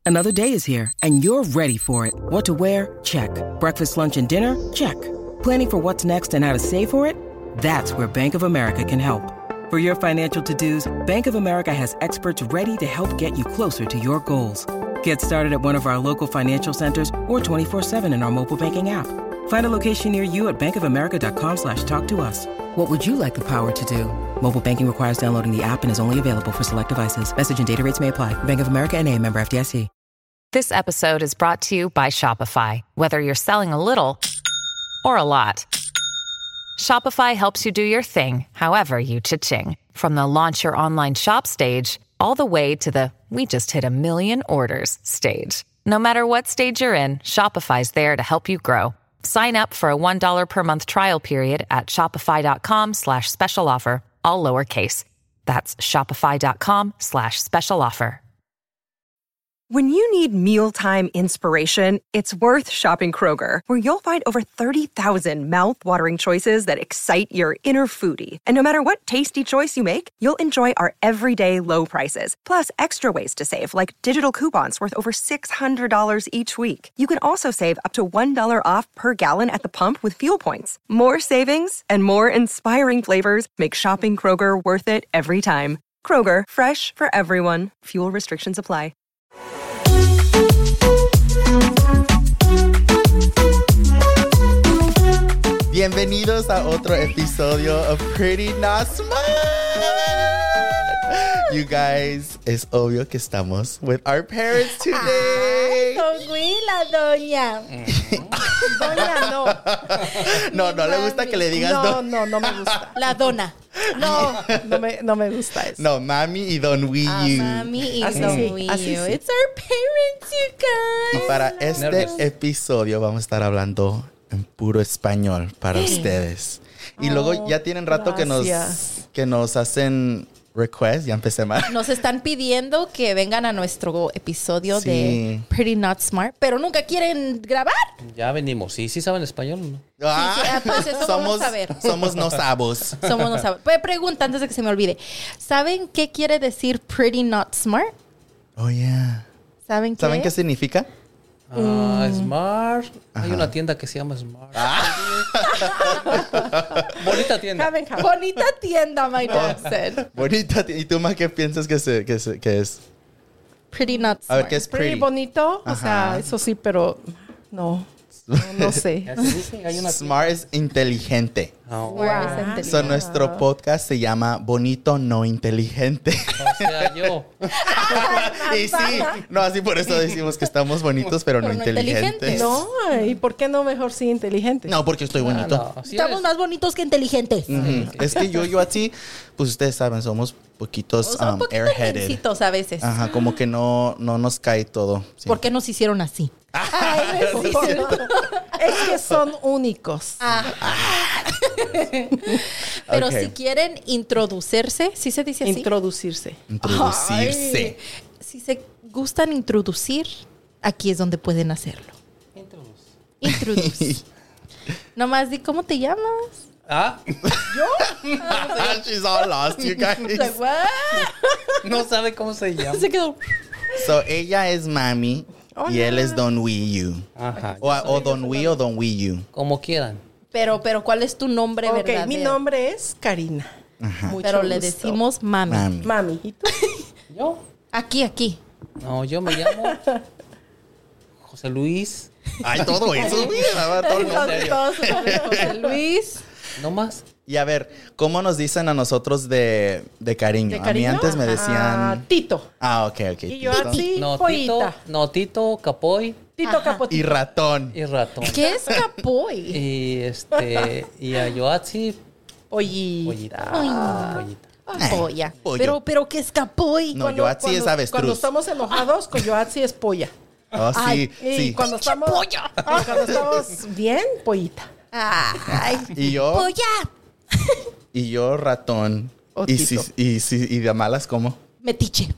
Another day is here, and you're ready for it. What to wear? Check. Breakfast, lunch, and dinner? Check. Planning for what's next and how to save for it? That's where Bank of America can help. For your financial to-dos, Bank of America has experts ready to help get you closer to your goals. Get started at one of our local financial centers or 24/7 in our mobile banking app. Find a location near you at bankofamerica.com/talktous. What would you like the power to do? Mobile banking requires downloading the app and is only available for select devices. Message and data rates may apply. Bank of America N.A., member FDIC. This episode is brought to you by Shopify. Whether you're selling a little or a lot, Shopify helps you do your thing, however you cha-ching. From the launch your online shop stage, all the way to the we just hit 1 million orders stage. No matter what stage you're in, Shopify's there to help you grow. Sign up for a $1 per month trial period at shopify.com/special offer, all lowercase. That's shopify.com/special offer. When you need mealtime inspiration, it's worth shopping Kroger, where you'll find over 30,000 mouth-watering choices that excite your inner foodie. And no matter what tasty choice you make, you'll enjoy our everyday low prices, plus extra ways to save, like digital coupons worth over $600 each week. You can also save up to $1 off per gallon at the pump with fuel points. More savings and more inspiring flavors make shopping Kroger worth it every time. Kroger, fresh for everyone. Fuel restrictions apply. Bienvenidos a otro episodio of Pretty Not Smart. You guys, es obvio que estamos with our parents today. Don Will, la doña. Doña, no. No le gusta que le digas no me gusta. La dona. No me gusta eso. No, mami y Don Wii. Mami y Así Don sí, Wii. así sí. It's our parents, you guys. Y para este episodio vamos a estar hablando en puro español para ustedes. Y luego ya tienen rato que nos hacen request. Ya empecé mal. Nos están pidiendo que vengan a nuestro episodio de Pretty Not Smart, pero nunca quieren grabar. Ya venimos. Sí saben español, ¿no? Pues eso vamos a ver. Somos no sabos. Somos no sabos. Pues pregunta antes de que se me olvide. ¿Saben qué quiere decir Pretty Not Smart? Oh, yeah. ¿Saben qué significa? Smart. Ajá. Hay una tienda que se llama Smart. Bonita tienda. Bonita tienda, my dad said. Bonita tienda. ¿Y tú más qué piensas que es? Pretty Not Smart. A ver, ¿qué es pretty? Pretty bonito. Ajá. O sea, eso sí, pero no sé. Smart es inteligente. Wow. So, nuestro podcast se llama Bonito No Inteligente. O sea, yo. Y sí, no, así por eso decimos que estamos bonitos, pero no inteligentes. No, ¿y por qué no mejor sí inteligente? No, porque estoy bonito. No, Estamos más bonitos que inteligentes. Es que yo así, pues ustedes saben, somos poquitos Son un poquito airheaded. mensitos a veces. Ajá, como que no nos cae todo. Sí. ¿Por qué nos hicieron así? Ay, es que son únicos. Pero Okay. si quieren introducirse, ¿sí se dice así? Introducirse. Introducirse. Si se gustan introducir, aquí es donde pueden hacerlo. Introduce. Nomás di cómo te llamas. She's all lost, you guys. Like, what? No sabe cómo se llama. Se quedó. So, ella es Mami y él es Don Wii U. Ajá. O Don Wii o Don Wii U. Como quieran. Pero, ¿cuál es tu nombre verdadero? Mi nombre es Karina. Ajá. Pero le gusto. decimos mami. Mami. ¿Y tú? ¿Yo? Aquí. No, yo me llamo José Luis. Ay, todo eso. Mira, todo el nombre. Todos su nombre es José Luis. No más. Y a ver, ¿cómo nos dicen a nosotros de cariño? ¿De A mí cariño? antes me decían... Tito. Ok. Y yo Tito. así, No, pollita. Tito, Capoy Tito Capotito. Y ratón. y Ratón. ¿Qué es capoy? Y a Yoatzi, Pollita. pollita. Polla. pollo. Pero ¿qué es capoy? No, Yoatzi es avestruz. Cuando estamos enojados, con Yoatzi es polla. Oh, sí, Ay, y sí. cuando estamos bien, pollita. Ay, Y yo, polla. y yo ratón. O Y Tito. y de malas, ¿cómo? Metiche.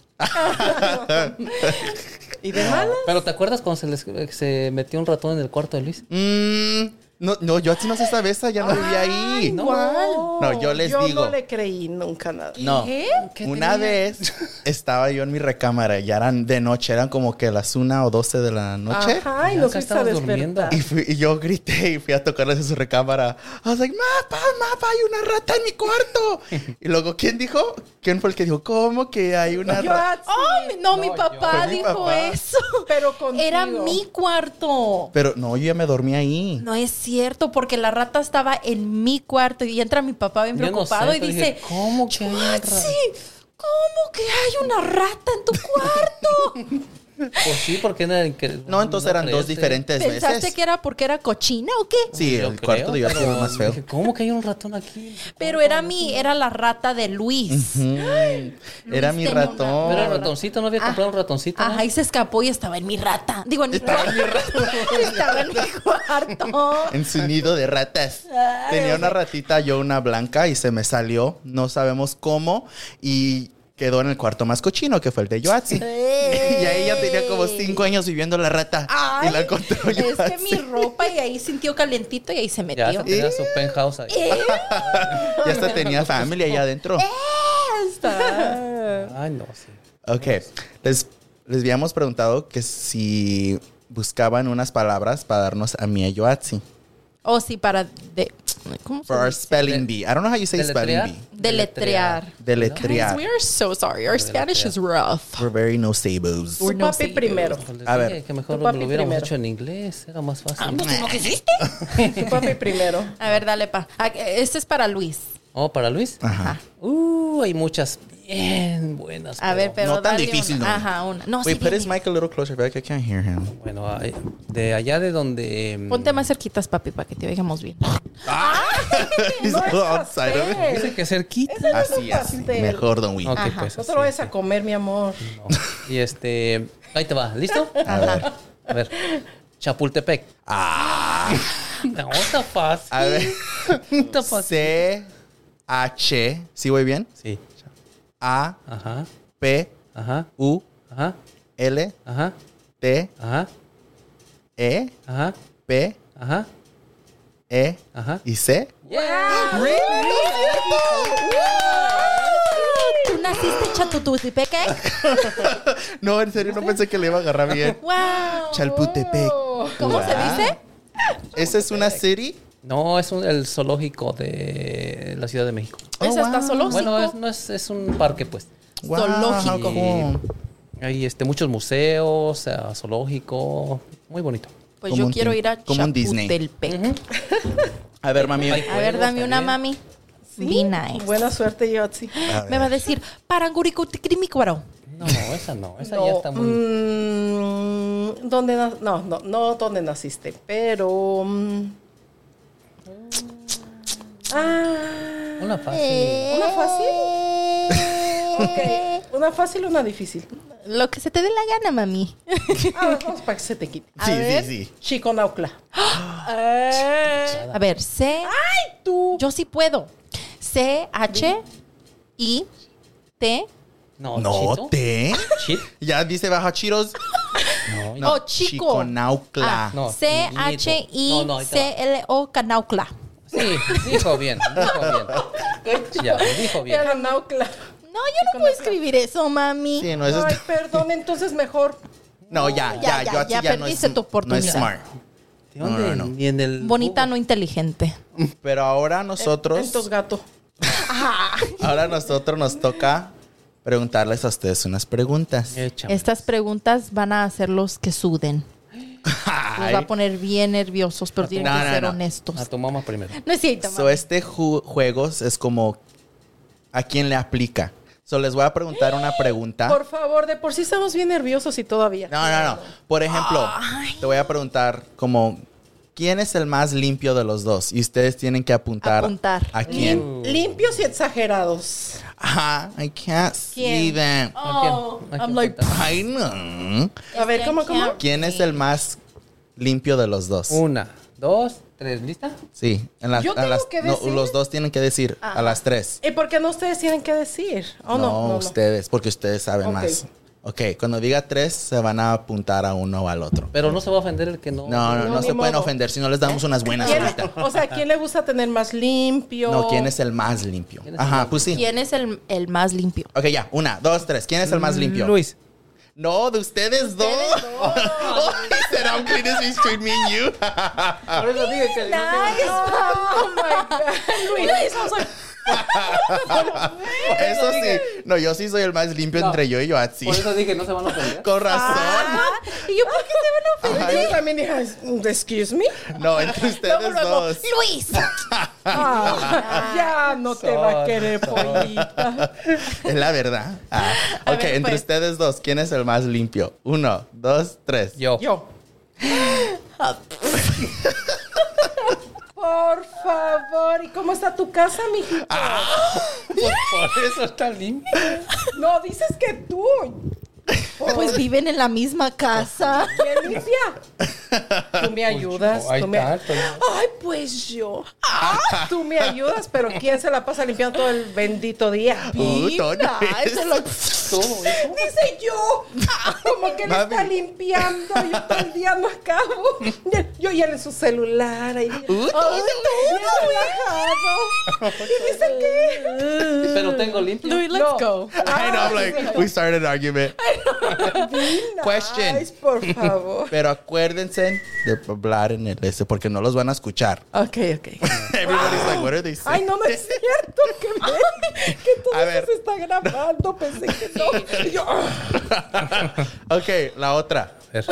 ¿Y de malas? Pero ¿te acuerdas cuando se metió un ratón en el cuarto de Luis? No, yo así no sé esa vez, ya no vivía ahí. No, yo les digo. Yo no le creí nunca nada. No, una vez estaba yo en mi recámara, ya eran de noche, eran como que las 1 o 12 de la noche. Ajá, y nos fuiste a despertar. Y yo grité y fui a tocarles en su recámara. I was like, mapa, hay una rata en mi cuarto. Y luego, ¿quién dijo? ¿Quién fue el que dijo? ¿Cómo que hay una rata? Mi papá Fue mi dijo papá. eso. Pero contigo. Era mi cuarto. Pero no, yo ya me dormí ahí. No es cierto, porque la rata estaba en mi cuarto y entra mi papá bien Yo no preocupado sé, y pero dice, dije, ¿cómo que hay una rata? "Yotzi, ¿cómo que hay una rata en tu cuarto?" Pues sí, porque No, entonces eran dos diferentes ¿Pensaste veces. que era porque era cochina o qué? Sí, Yo el cuarto de yo pero era más feo. dije, ¿cómo que hay un ratón aquí? Pero era la rata de Luis. Era mi tenía ratón. Pero el ratoncito, ¿no había comprado un ratoncito? ¿no? Ajá, y se escapó y estaba en mi rata. Digo, en mi rata. Estaba en mi cuarto. En su nido de ratas. Tenía una ratita, yo una blanca, y se me salió. No sabemos cómo. Y quedó en el cuarto más cochino, que fue el de Yoatzi. Y ahí ya tenía como 5 años viviendo la rata. Ay, y la encontró es que Yoatzi. mi ropa y ahí sintió calentito y ahí se Ya metió. hasta tenía su penthouse ahí. Ya hasta tenía familia allá adentro. Ay, no, sí. Ok. Les habíamos preguntado que si buscaban unas palabras para darnos a mí a Yoatzi. Oh, sí, ¿cómo se For our dice? spelling bee. I don't know how you say spelling bee. Deletrear. Deletrear. Guys, we are so sorry. Our Spanish is rough. We're very no sabos. Tu papi primero. Pues les A dije ver. que mejor Tu lo papi hubiéramos primero. hecho en inglés. Era más fácil. Tu papi primero. A ver, dale, pa. Este es para Luis. Oh, ¿para Luis? Ajá. Hay muchas bien buenas. A ver, pero No tan dale difícil, una. no. Ajá, una. No, Wait, sí, put his dime. mic a little closer, back. I can't hear him. Bueno, de allá de donde... Ponte más cerquitas, papi, para que te oigamos bien. He's outside of it. Dice que cerquita. Así es. Mejor, don Wee. Ok, Ajá. pues No te así. lo vayas a comer, mi amor. No. Y ahí te va. ¿Listo? A ver. A ver. Chapultepec. No, está fácil. A ver. Está fácil. C-H. ¿Sí voy bien? Sí. A, Ajá. P, Ajá. U, Ajá. L, Ajá. T, Ajá. E, Ajá. P, Ajá. E Ajá. y C. ¿Tú naciste en Chapultepec? No, en serio, no pensé que le iba a agarrar bien. ¡Wow! Chalputepec. ¿Cómo se dice? ¿Esa es una city? No, es el zoológico de la Ciudad de México. ¿Es hasta zoológico? Bueno, es un parque, pues. Wow, Zoológico. cool. Hay muchos museos, zoológico. Muy bonito. Pues Como yo un quiero tin- ir a como un Disney. Chapultepec. A ver, mami. Ay, A ver, Juegos dame una, también. mami. Be nice. Buena suerte, Yotzi. A ver. Me va a decir, paranguricuticrimícuaro. No, esa no. Esa ya está muy... ¿Dónde no dónde naciste, pero Una fácil. ¿una fácil? Ok, ¿una fácil o una difícil? Lo que se te dé la gana, mami. Vamos para que se te quite. Sí, ver. sí. Chiconaucla. A ver, ¡ay, tú! Yo sí puedo. C-H-I-T. No, No, Chito. te. Chit. Ya dice baja chiros. No, Oh, chico. Chiconaucla. No, C-H-I-C-L-O Canaucla. Sí, dijo bien. Ya, dijo bien. Chiconaucla. No, yo no puedo escribir eso, mami. Sí, no, eso Ay, está- perdón, entonces mejor. No, ya, Ya, yo así ya ya no es, perdiste tu oportunidad. no es smart. ¿De dónde? No. Ni en el... Bonita, no inteligente. Pero ahora nosotros, Entonces, gato. nos toca preguntarles a ustedes unas preguntas. Échame. Estas preguntas van a hacerlos que suden. Los Ay. va a poner bien nerviosos, pero tienen No, que no, ser no. honestos. A tu mamá primero. No es cierto, So, este juegos es como a quién le aplica. So, les voy a preguntar una pregunta. Por favor, de por sí estamos bien nerviosos y todavía. No. Por ejemplo, te voy a preguntar como ¿quién es el más limpio de los dos? Y ustedes tienen que apuntar. Apuntar. ¿A quién? Limpios y exagerados. Ajá, I can't see ¿Quién? them. Oh, ¿A quién I'm like, falta? Ay, no. A ver, ¿cómo? ¿Quién es el más limpio de los dos? 1, 2, 3. ¿Lista? Sí, ¿Yo tengo que decir? los dos tienen que decir a las 3. ¿Y por qué no ustedes tienen que decir? ¿O no? Ustedes, porque ustedes saben Ok. más. Ok, cuando diga 3, se van a apuntar a uno o al otro. Pero no se va a ofender el que no. No ni se pueden modo. ofender si no les damos unas buenas ¿Quién- ahorita. o sea, ¿quién le gusta tener más limpio? No, ¿quién es el más limpio? Ajá, pues sí. ¿Quién es el más limpio? Ok, ya. 1, 2, 3. ¿Quién es el más limpio? Luis. No, de ustedes dos. Oh, he said I'm clean as between me and you. Por eso dije que Oh my God. Luis, o sea, Eso sí. No, yo sí soy el más limpio entre yo y Yoatzi. Por eso dije, no se van a ofender. Con razón. ¿Y yo por qué se van a ofender? yo también dije, excuse me. No, entre ustedes dos. Luis. Ya no te va a querer, pollita. Es la verdad. Ok, ver, entre pues. ustedes dos, ¿quién es el más limpio? 1, 2, 3. Yo. Por favor, ¿y cómo está tu casa, mijito? Por eso está limpio. No, dices que tú. Pues viven en la misma casa. ¿Quién limpia? Tú me ayudas. Ahí tú me... está, estoy- Ay, pues yo. Tú me ayudas, pero ¿quién se la pasa limpiando todo el bendito día? Toño. Eso lo- Tú, hijo. Dice yo. Como que le Mami. está limpiando y yo todo el día no acabo. Yo ya en su celular. Ahí, ay, bien relajado. Y dice que... Pero tengo limpio. Luis, let's go. I know, I'm like, we started an argument. Question. Ay, por favor. Pero acuérdense de hablar en el porque no los van a escuchar. Ok. Everybody's like, what are they saying? Ay, no es cierto que todo A eso ver. se está grabando. Pensé que no. Y yo, Ok, la otra. A ver.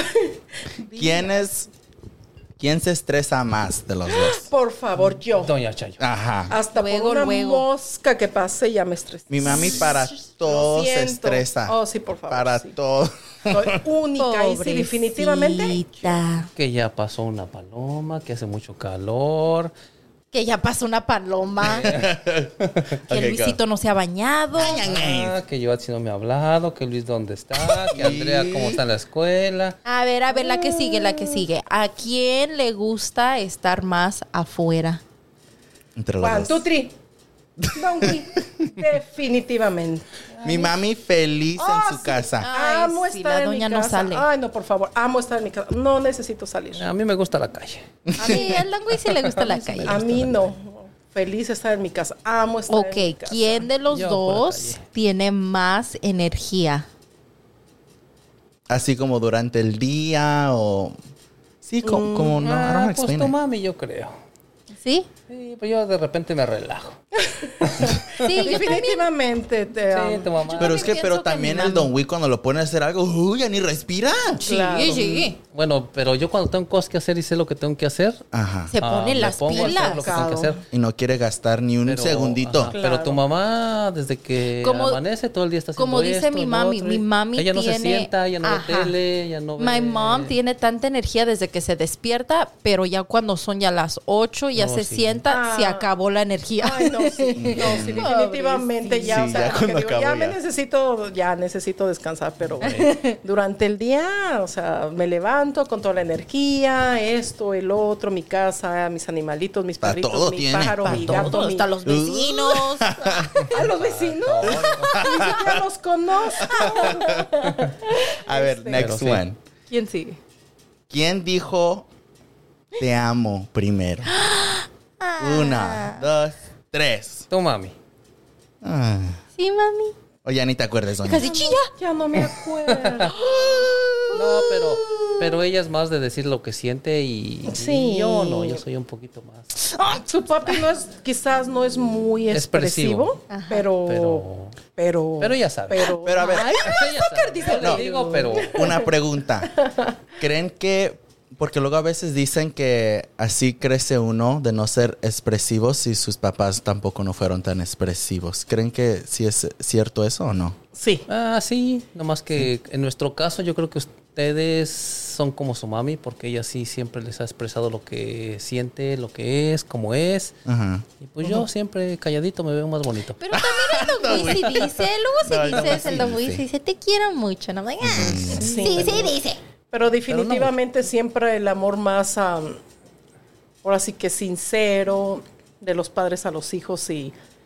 ¿Quién se estresa más de los dos? por favor, yo. Doña Chayo. Ajá. Hasta Luego, por una luego. mosca que pase ya me estresé. Mi mami para todo se siento. estresa. Oh, sí, por favor, Para sí. todo. Soy única y sí, definitivamente. Pobrecita. Que ya pasó una paloma, que hace mucho calor. Que ya pasó una paloma. Que Ok, Luisito no se ha bañado. Que yo así no me ha hablado. Que Luis, ¿dónde está? Que Andrea, ¿cómo está en la escuela? A ver, la que sigue. ¿A quién le gusta estar más afuera? Entre los One, dos. two, three. Donkey. Definitivamente. Mi mami feliz en su casa. Ay, Amo sí, estar la en doña mi no casa. sale. Ay, no, por favor. Amo estar en mi casa. No necesito salir. A mí me gusta la calle. Sí, al Langui sí le gusta la calle. A mí no. Feliz estar en mi casa. Amo estar en mi Ok, casa. ¿quién de los Yo por la dos calle. tiene más energía? Así como durante el día o... Sí, como no, I don't know how to Pues explain tu it. mami, yo creo. ¿Sí? Sí, pues yo de repente me relajo. Sí, yo también. Definitivamente te Sí, amo. tu mamá. Pero es que, pienso que también mi el mami. Don Wick cuando lo pone a hacer algo, ya ni respira. Claro. Sí. Bueno, pero yo cuando tengo cosas que hacer y sé lo que tengo que hacer, Ajá. Se pone me las pongo a hacer pilas. lo que tengo que hacer. Y no quiere gastar ni un Pero, segundito. ajá, Pero tu mamá, desde que Como- amanece, todo el día está haciendo como dice esto, mi lo mami, otro, mi y mami ella no se tiene- sienta, ella no ve Ajá. tele, ella no ve... My mom tiene tanta energía desde que se despierta, pero ya cuando son ya las 8, ya No, se sí. sienta, se acabó la energía. Ay, no, sí, definitivamente ya, Sí, o sea, ya como cuando que digo, acabo ya necesito descansar, pero durante el día, o sea, me levanto con toda la energía, esto, el otro, mi casa, mis animalitos, mis Pa' perritos, todo mi tiene. pájaro, Pa' mi todo, gato, mi... hasta los vecinos. ¿A los vecinos? Ni siquiera los conozco. A ver, next Pero sí. one. ¿Quién sigue? ¿Quién dijo te amo primero? 1, 2, 3. Tu mami. Sí, mami. O ya ni te acuerdas, doña. Casi chilla. Ya no me acuerdo. No, pero ella es más de decir lo que siente y Sí. yo no, yo soy un poquito más. Su papi quizás no es muy expresivo, Expresivo. pero ya sabe. Pero a ver, Ella sabe, no No. le digo, pero una pregunta. ¿Creen que, porque luego a veces dicen que así crece uno de no ser expresivo si sus papás tampoco no fueron tan expresivos? ¿Creen que sí es cierto eso o no? sí. sí, nomás que en nuestro caso yo creo que ustedes son como su mami porque ella sí siempre les ha expresado lo que siente, lo que es, cómo es. Ajá. Y pues yo siempre calladito me veo más bonito. Pero también el Don Luis sí dice, luego No, sí el Don dice, Luis el sí Don Luis dice. dice, te quiero mucho. ¿No? Sí, dice. Pero definitivamente siempre el amor más, ahora sí que sincero, de los padres a los hijos y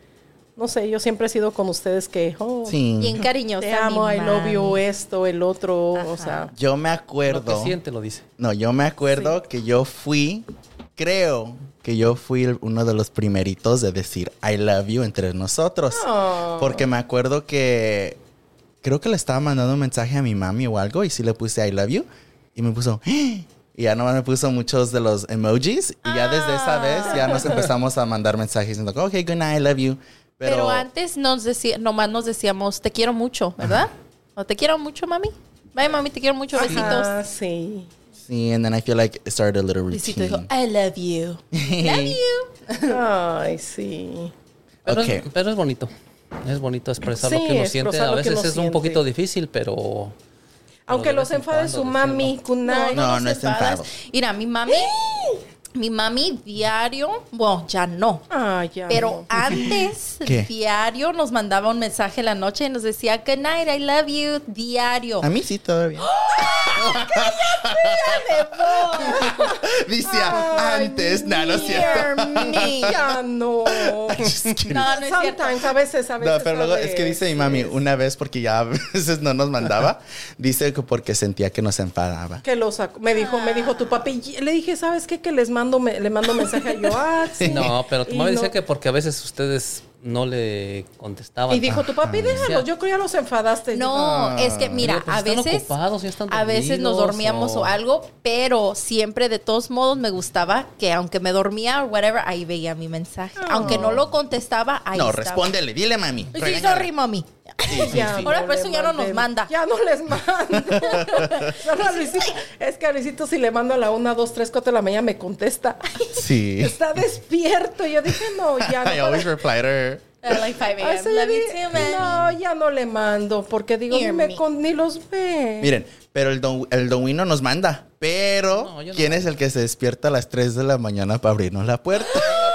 no sé, yo siempre he sido con ustedes que, Sí. Bien cariñosa. te amo, mi I love you, mami. esto, el otro, o sea. Yo me Lo acuerdo. que siente lo dice. No, yo me acuerdo que yo creo que yo fui uno de los primeritos de decir I love you entre nosotros. Oh. Porque me acuerdo que creo que le estaba mandando un mensaje a mi mami o algo y sí le puse I love you y me puso y ya nomás me puso muchos de los emojis y ya desde esa vez ya nos empezamos a mandar mensajes diciendo ok, good night, I love you. Pero antes nomás nos decíamos, te quiero mucho, ¿verdad? O te quiero mucho, mami. Bye, mami, te quiero mucho. Besitos. Ajá, sí. Sí, and then I feel like it started a little Luisito routine. dijo, I love you. Love you. Ay, sí. Pero, Ok. pero es bonito. Es bonito expresar Sí, lo que uno siente. expresar A lo que veces uno es un siente. poquito difícil, pero... Aunque de los vez en enfade cuando su mami, decirlo. good night. No, nos no es enfadas. enfado. Mira, mi mami diario, bueno, ya no. Ah, ya. Pero antes, ¿Qué? diario nos mandaba un mensaje en la noche y nos decía, good night, I love you, diario. A mí sí todavía. Decía antes, no es cierto. Dear me. Ya no. Just kidding. No, no es cierto. Sometimes, a veces. No, pero luego es que dice mi mami una vez porque ya a veces no nos mandaba, dice que porque sentía que nos enfadaba. Que lo sacó. Me dijo tu papi. Le dije, ¿sabes qué? Que le mando mensaje a Yoatzi. No, pero tu Y mamá no- dice que porque a veces ustedes no le contestaban. Y dijo, tu papi, déjalo. Yo creo que ya los enfadaste. No, es que mira, Digo, pues a están veces ocupados, ya están a veces nos dormidos, dormíamos o algo, pero siempre de todos modos me gustaba que aunque me dormía o whatever, ahí veía mi mensaje. Aunque no lo contestaba, ahí No, estaba. respóndele, dile mami. Sí, regáñala. sorry, mami. Ya Ahora no por le eso ya no nos mandé- manda. Ya no les mando. Solo a Luisito. Es que a Luisito si le mando a la 1, 2, 3, 4 de la mañana me contesta. Sí. Está despierto. Yo dije, no, ya no. I always reply to her. Like 5 Ay, a.m. sí, Love you di- too, man. No, ya no le mando. Porque digo, Hear ni, me. ni los ve. Miren, pero el don Wino nos manda. Pero, No, yo no. ¿quién es el que se despierta a las 3 de la mañana para abrirnos la puerta?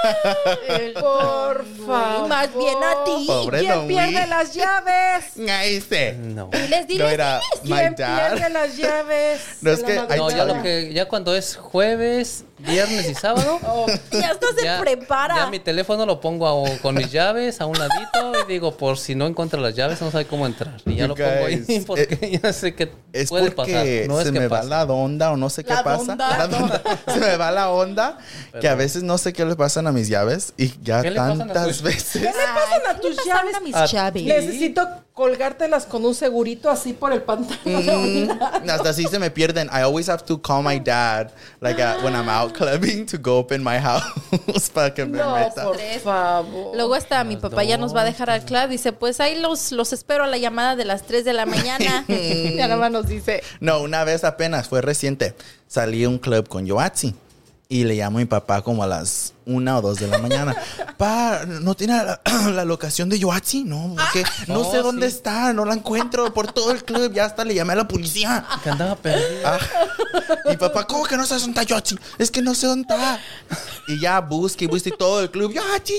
Por favor. Más bien a ti. Pobre ¿Quién don pierde Win. las llaves? Ahí se. No. Les diré. No era my ¿Quién dad. pierde las llaves? No, es de que la hay- No, ya madrugada? lo que ya cuando es jueves, viernes y sábado, Ya hasta se ya, prepara. ya mi teléfono lo pongo con mis llaves a un ladito y digo, por si no encuentro las llaves, no sabe cómo entrar. Y ya You lo pongo ahí guys, porque ya sé que Es puede porque pasar. No se es que me va pasa. la onda o no sé qué La pasa. onda. La onda. Se me va la onda que a veces no sé qué le pasan a mis llaves y ya ¿Qué le pasan a tantas sus- veces. ¿Qué le pasan a tus llaves? A mis A llaves. Necesito colgártelas con un segurito así por el pantalón. Hasta así se me pierden. I always have to call my dad like when I'm out clubbing to go open my house para que me No, meta. por favor. Luego hasta mi papá ya nos va a dejar al club. Dice, pues ahí los espero a la llamada de las 3 de la mañana. Ya nada más nos dice. No, una vez apenas, fue reciente. Salí a un club con Yoatzi y le llamo a mi papá como a las 1 o 2 de la mañana. Pa, ¿no tiene la locación de Yoatzi? No, porque no sé dónde está, no la encuentro por todo el club. Ya hasta le llamé a la policía. Que andaba perdido. Ah, y papá, ¿cómo que no sabes dónde está Yoatzi? Es que no sé dónde está. Y ya busqué todo el club. Yoatzi,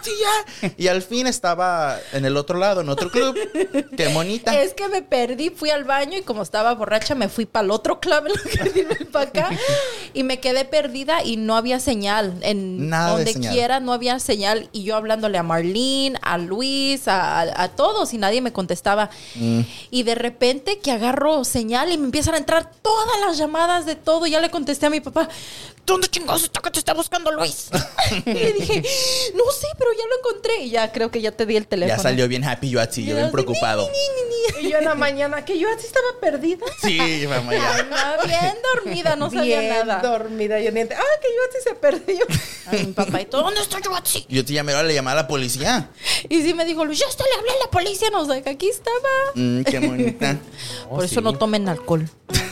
ya. Y al fin estaba en el otro lado, en otro club. Qué bonita. Es que me perdí, fui al baño y como estaba borracha me fui para el otro club en lo que vine para acá y me quedé perdida y no había señal. En Nada de donde señal. quiera no había señal y yo hablándole a Marlene, a Luis, a todos y nadie me contestaba. Y de repente que agarro señal y me empiezan a entrar todas las llamadas de todo. Ya le contesté a mi papá, ¿dónde chingados está que te está buscando Luis? Y le dije, no sé, pero ya lo encontré. Y ya creo que ya te di el teléfono. Ya salió bien happy Yoatzi, yo bien preocupado. Y yo en la mañana, que yo así estaba perdida. Sí, mamá, ya. No, bien dormida, no sabía Bien nada. dormida. Yo ni que yo así se perdió. Ay, mi papá y todo, ¿dónde está Yoatzi? Yo te llamé, ahora le llamé a la policía. Y sí me dijo, Luis, ya hasta le hablé a la policía, no sé, que aquí estaba. Qué bonita. Por eso no tomen alcohol.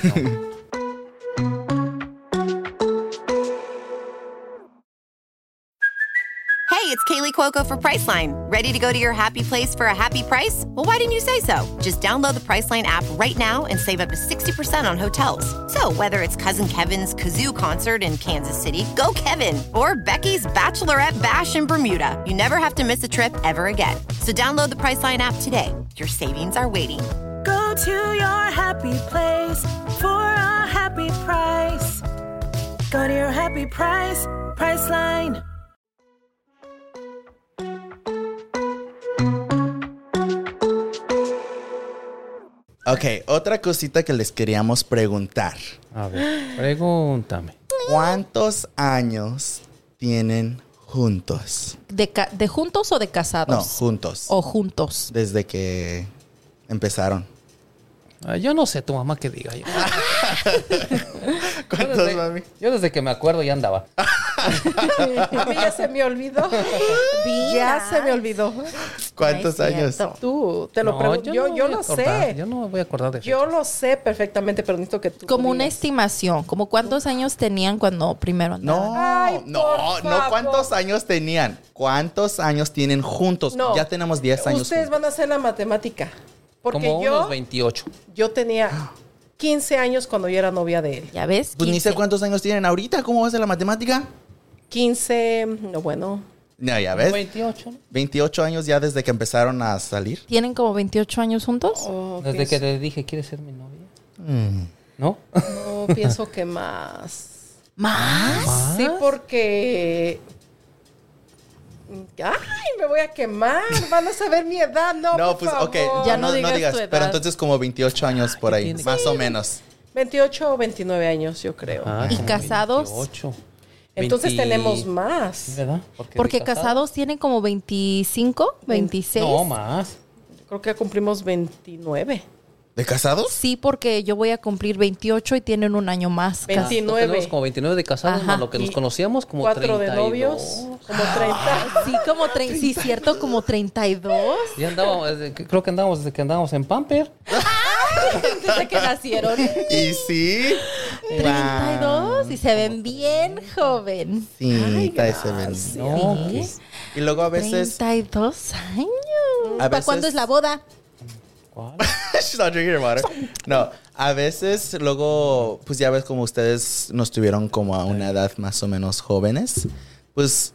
Hey, it's Kaylee Cuoco for Priceline. Ready to go to your happy place for a happy price? Well, why didn't you say so? Just download the Priceline app right now and save up to 60% on hotels. So whether it's Cousin Kevin's Kazoo Concert in Kansas City, go Kevin, or Becky's Bachelorette Bash in Bermuda, you never have to miss a trip ever again. So download the Priceline app today. Your savings are waiting. Go to your happy place for a happy price. Go to your happy price, Priceline. Ok, otra cosita que les queríamos preguntar. A ver, pregúntame. ¿Cuántos años tienen juntos? ¿De juntos o de casados? No, juntos. O juntos. Desde que empezaron. Yo no sé, tu mamá que diga. Yo, ¿Cuántos, mami? yo desde que me acuerdo ya andaba. A mí ya se me olvidó. Ya se me olvidó. ¿Cuántos No es años? cierto. Tú, te lo No, pregunto. Yo no voy a lo acordar, sé. Yo no me voy a acordar de Yo lo sé perfectamente, pero necesito que tú. Como lo una digas. estimación. ¿Como cuántos años tenían cuando primero andaban? No, Ay, no, por no. favor. ¿Cuántos años tenían? ¿Cuántos años tienen juntos? No. Ya tenemos 10 años Ustedes juntos. van a hacer la matemática. Porque Como yo, unos 28. yo tenía 15 años cuando yo era novia de él. ¿Ya ves? Pues ni sé 15. cuántos años tienen ahorita. ¿Cómo va a ser la matemática? 15, no, bueno. No, ya ves. 28, ¿no? 28 años ya desde que empezaron a salir. ¿Tienen como 28 años juntos? Oh, Desde que te dije, ¿quieres ser mi novia? ¿No? No, pienso que más. ¿Más? Sí, porque... ¡Ay, me voy a quemar! Van a saber mi edad, no, No, por pues, favor. ok. Ya no digas tu edad. Pero entonces como 28 años por ahí, tiene? más o menos. 28 o 29 años, yo creo. ¿Y como casados? 28. Entonces 20, tenemos más. ¿verdad? Porque de casados tienen como 25, 26. No, más. Creo que ya cumplimos 29. ¿De casados? Sí, porque yo voy a cumplir 28 y tienen un año más. 29. Tenemos como 29 de casados, Ajá. más lo que nos Y conocíamos como 4 32. de novios, como 30. Sí, como sí, cierto, como 32. Ya andábamos, creo que andábamos desde que andábamos en Pamper. Desde que nacieron. Y sí. 32 y se ven bien joven. Sí, se ven. No, Sí. pues, Y luego a veces. 32 años. A ¿Para veces- cuándo es la boda? ¿cuál? She's not drinking her water. No, a veces luego, pues ya ves como ustedes nos tuvieron como a una edad más o menos jóvenes, pues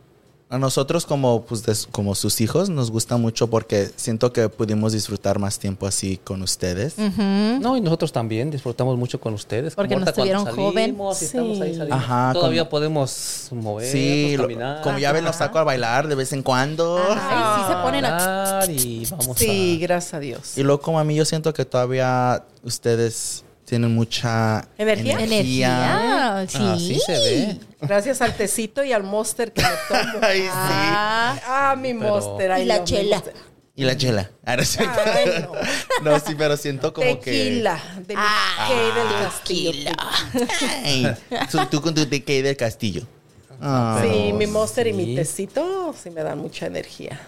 a nosotros como pues como sus hijos nos gusta mucho porque siento que pudimos disfrutar más tiempo así con ustedes. No, y nosotros también disfrutamos mucho con ustedes. Porque Como nos ahorita cuando tuvieron joven. salimos y estamos ahí Sí. saliendo. Ajá, Todavía como- podemos mover, Sí, caminar. como ya ven, los saco a bailar de vez en cuando. Ay, sí se ponen a... bailar y vamos Sí, gracias a Dios. Y luego como a mí yo siento que todavía ustedes tienen mucha ¿Energía? Energía. Sí. Así se ve. Gracias al tecito y al Monster que me tomo. Ay, sí. Ah, mi Monster. Ay, Y la no, mi chela. Monster. Y la chela. Ah, no, es cierto. Ay, no. No, sí, pero siento como Tequila. De mi Kay del Castillo. que... Ay, tú con tu tequila del castillo. Ah. Sí, mi Monster y sí. mi tecito sí me dan mucha energía.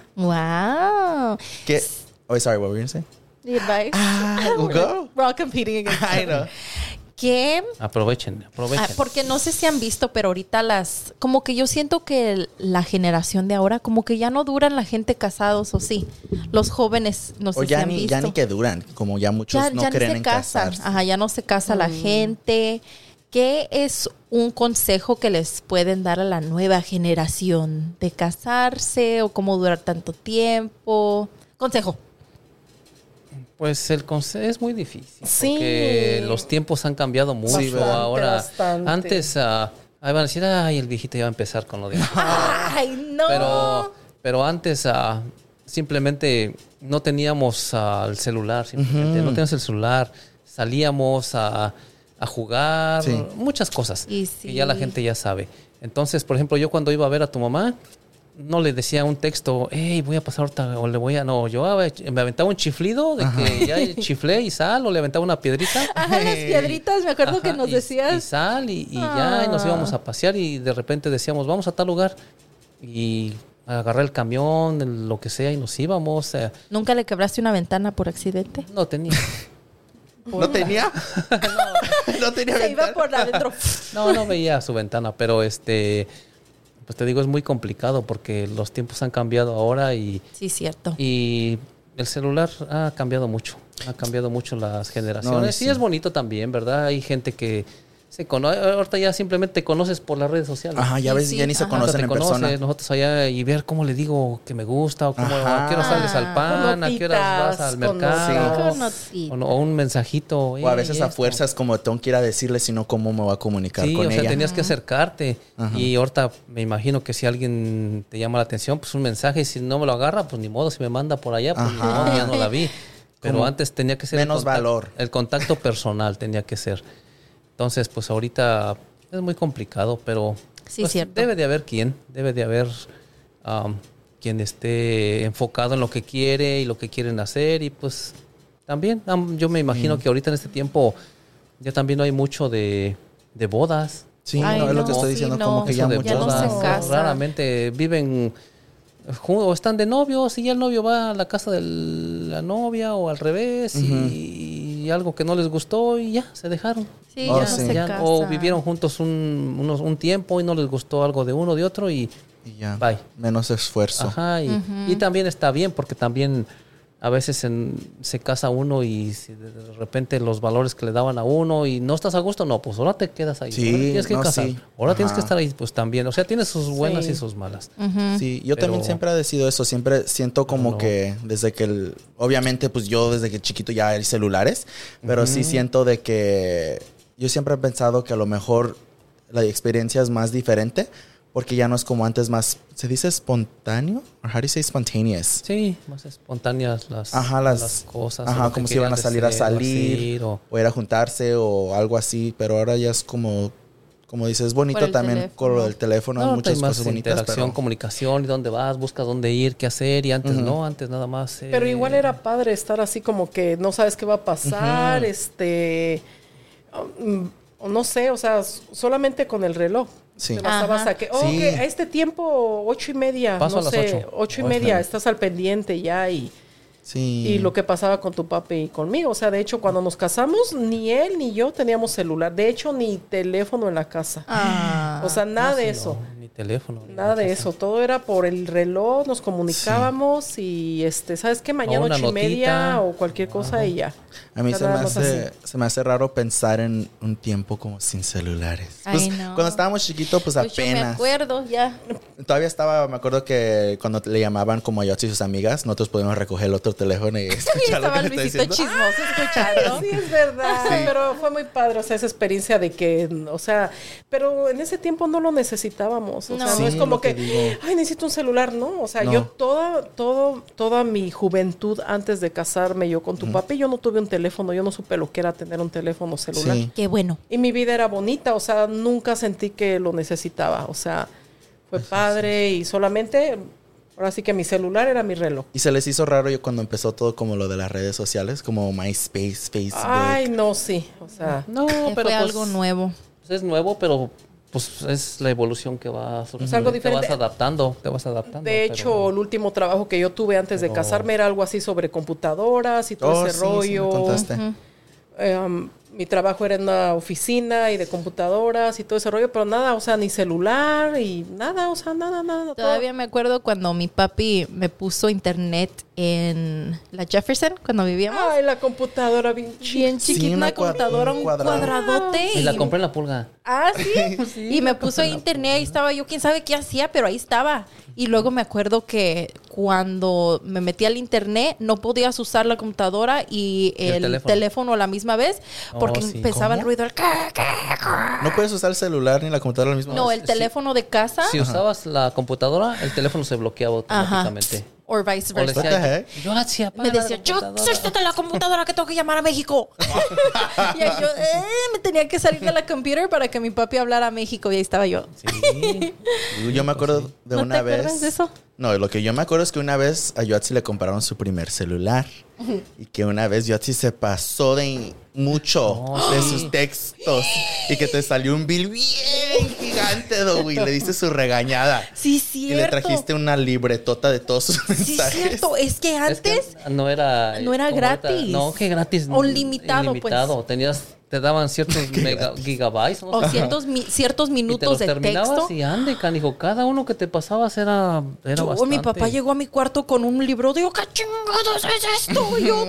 Wow. ¿Qué? Oh, sorry, what were you going to say? Advice. Go. We're all competing against I know. que Aprovechen. porque no sé si han visto, pero ahorita como que yo siento que la generación de ahora como que ya no duran la gente casados o sí. Los jóvenes no sé O si ya han ni, visto. ya ni que duran, como ya muchos no ni creen se en casan. casarse. Ajá, ya no se casa la gente. ¿Qué es un consejo que les pueden dar a la nueva generación de casarse o cómo durar tanto tiempo? Consejo. Pues el consejo es muy difícil. Sí. Porque los tiempos han cambiado mucho. Bastante, Ahora, bastante. antes ahí van a decir, ay, el viejito ya va a empezar con lo de... Ay, no. Pero antes simplemente no teníamos el celular, simplemente no teníamos el celular, salíamos a jugar, Sí. muchas cosas Y sí. que ya la gente ya sabe. Entonces, por ejemplo, yo cuando iba a ver a tu mamá, no le decía un texto, hey, voy a pasar ahorita, o le voy a... No, yo me aventaba un chiflido de que ya chiflé y sal, o le aventaba una piedrita. Ajá, las piedritas, me acuerdo que Ajá, nos y decías. sal y ya, y nos íbamos a pasear y de repente decíamos, vamos a tal lugar. Y agarré el camión, lo que sea, y nos íbamos. ¿Nunca le quebraste una ventana por accidente? No tenía. ¿No tenía? No tenía Se iba ventana. por adentro. No veía su ventana, pero pues te digo, es muy complicado porque los tiempos han cambiado ahora y Sí, cierto. el celular ha cambiado mucho. Ha cambiado mucho las generaciones. No, sí, sí. es bonito también, ¿verdad? Hay gente que se conoce. Ahorita ya simplemente te conoces por las redes sociales. Ajá, ya Sí, ves, sí, ya ni se ajá. conocen Te en conoces, persona. nosotros allá y ver cómo le digo que me gusta o cómo, Ajá. a qué hora sales al pan, a qué horas vas al Notitas, mercado. con notitas. O un mensajito. O a veces "Ey, a esto". fuerzas como tengo que ir a decirle, sino cómo me voy a comunicar Sí, con o sea, ella. tenías que acercarte. Ajá. Y ahorita me imagino que si alguien te llama la atención, pues un mensaje, y si no me lo agarra, pues ni modo, si me manda por allá, pues ni Ajá. modo, ya no la vi. Pero como antes tenía que ser menos valor. El contacto personal tenía que ser. Entonces, pues ahorita es muy complicado, pero Sí, pues, cierto. debe de haber quien esté enfocado en lo que quiere y lo que quieren hacer. Y pues también yo me imagino que ahorita en este tiempo ya también no hay mucho de bodas. Sí, Ay, no, es lo que no, estoy sí, diciendo, no. como que Eso ya de ya no muchos se no. casan. Raramente viven o están de novios y ya el novio va a la casa de la novia o al revés y algo que no les gustó y ya se dejaron. Sí, Oh, ya sí. no se Ya, casan. o vivieron juntos un tiempo y no les gustó algo de uno de otro y Y ya, bye. menos esfuerzo. Ajá, y también está bien porque también a veces se casa uno y si de repente los valores que le daban a uno y no estás a gusto, no, pues ahora te quedas ahí. Sí, Ahora tienes que no, casar. sí. Ahora tienes que Ajá. estar ahí, pues también. O sea, tiene sus buenas Sí. y sus malas. Sí, yo Pero- también siempre he decidido eso. Siempre siento como no. que desde que obviamente, pues yo desde que chiquito ya hay celulares, pero sí siento de que yo siempre he pensado que a lo mejor la experiencia es más diferente porque ya no es como antes más, ¿se dice espontáneo? Or how do you say spontaneous? Sí, más espontáneas las cosas. o Ajá, lo que como si iban a querían salir a decir, salir o ir a juntarse o algo así, pero ahora ya es como dices, es bonito Por el también teléfono. con el teléfono, hay No, muchas hay más cosas bonitas, interacción, pero comunicación, y dónde vas, buscas dónde ir, qué hacer, y antes no, antes nada más. Pero igual era padre estar así como que no sabes qué va a pasar, no sé, o sea, solamente con el reloj. Sí. Te basabas Ajá. a que, Sí. que a este tiempo 8:30, Paso no a las sé, 8. 8:30, estás al pendiente ya y lo que pasaba con tu papi y conmigo. O sea, de hecho, cuando nos casamos, ni él ni yo teníamos celular. De hecho, ni teléfono en la casa. Ah. O sea, nada de Sí, eso. no, ni teléfono. ni Nada de cosa. eso, todo era por el reloj, nos comunicábamos y ¿sabes qué? Mañana O una 8:30 notita. o cualquier cosa y ya. A mí Ya se me, nada más hace, así. se me hace raro pensar en un tiempo como sin celulares. Ay, Pues, no. cuando estábamos chiquitos, pues Pues yo me apenas. acuerdo, ya. Todavía me acuerdo que cuando le llamaban como a Yotzi y sus amigas, nosotros podíamos recoger el otro teléfono y Y escuchar lo estaba que el está visito diciendo. chismoso escuchando. Sí, es verdad, pero fue muy padre, o sea, esa experiencia de que, o sea, pero en ese tiempo no lo necesitábamos, o sea, No. no es Sí, como lo que que, digo. ay, necesito un celular, ¿no? O sea, No. yo toda mi juventud antes de casarme yo con tu papi, yo no tuve un teléfono, yo no supe lo que era tener un teléfono celular. Sí. Qué bueno. Y mi vida era bonita, o sea, nunca sentí que lo necesitaba, o sea, fue padre y solamente, ahora sí que mi celular era mi reloj. Y se les hizo raro yo cuando empezó todo como lo de las redes sociales, como MySpace, Facebook. Ay, no, sí, o sea, No, Que pero fue pues, algo nuevo. pues es nuevo, pero pues es la evolución que va surgiendo. Es algo Te diferente. vas adaptando. de hecho, el último trabajo que yo tuve antes de casarme era algo así sobre computadoras y todo Oh, ese sí, sí me rollo. contaste. Mi trabajo era en una oficina y de computadoras y todo ese rollo, pero nada, o sea, ni celular y nada, o sea, nada. Todavía me acuerdo cuando mi papi me puso internet en la Jefferson, cuando vivíamos. Ay, la computadora bien chiquita. Bien Sí, chiquita, una una computadora, un cuadrado. cuadradote. y la compré en la pulga. Ah, sí. Y me puso internet, ahí estaba yo, quién sabe qué hacía, pero ahí estaba. Y luego me acuerdo que cuando me metí al internet no podías usar la computadora y el teléfono a la misma vez porque sí. empezaba el ¿Cómo? ruido. No puedes usar el celular ni la computadora al mismo No, tiempo. el teléfono de casa Si usabas la computadora, el teléfono se bloqueaba automáticamente. o vice O le versa. What the decía, heck? yo hacía Me decía, yo suéltate la computadora que tengo que llamar a México. Y yo me tenía que salir de la computer para que mi papi hablara a México y ahí estaba yo. Sí. Yo me acuerdo de ¿No una te vez. acuerdas de eso? No, lo que yo me acuerdo es que una vez a Yotzi le compraron su primer celular. Y que una vez Yotzi se pasó de mucho de sus textos. Y que te salió un bill bien gigante, güey. Le diste su regañada. Sí, Y le cierto. trajiste una libretota de todos sus Sí, mensajes. cierto. Es que Es antes que no era no era como ahorita. gratis. No, que gratis. O limitado, Ilimitado. Te daban ciertos gigabytes. ¿no? o ciertos Y te minutos los de terminabas texto. y ande, canijo. Cada uno que te pasabas era bastante. Mi papá llegó a mi cuarto con un libro. Digo, ¿qué chingados es esto? Yo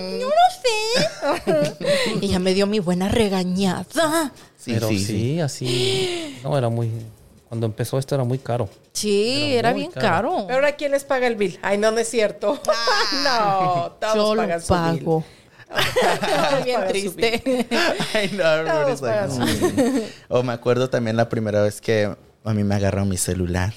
no sé. Y ya me dio mi buena regañada. Sí, Pero sí, sí. así. No, era muy. Cuando empezó esto era muy caro. Sí, era muy bien caro. caro. Pero ahora, ¿quién les paga el bill? Ay, no es cierto. No, todos Yo lo pagan su pago. Bien Pagan su triste. I know, everybody's like, Todos O me acuerdo también la primera vez que a mí me agarró mi celular.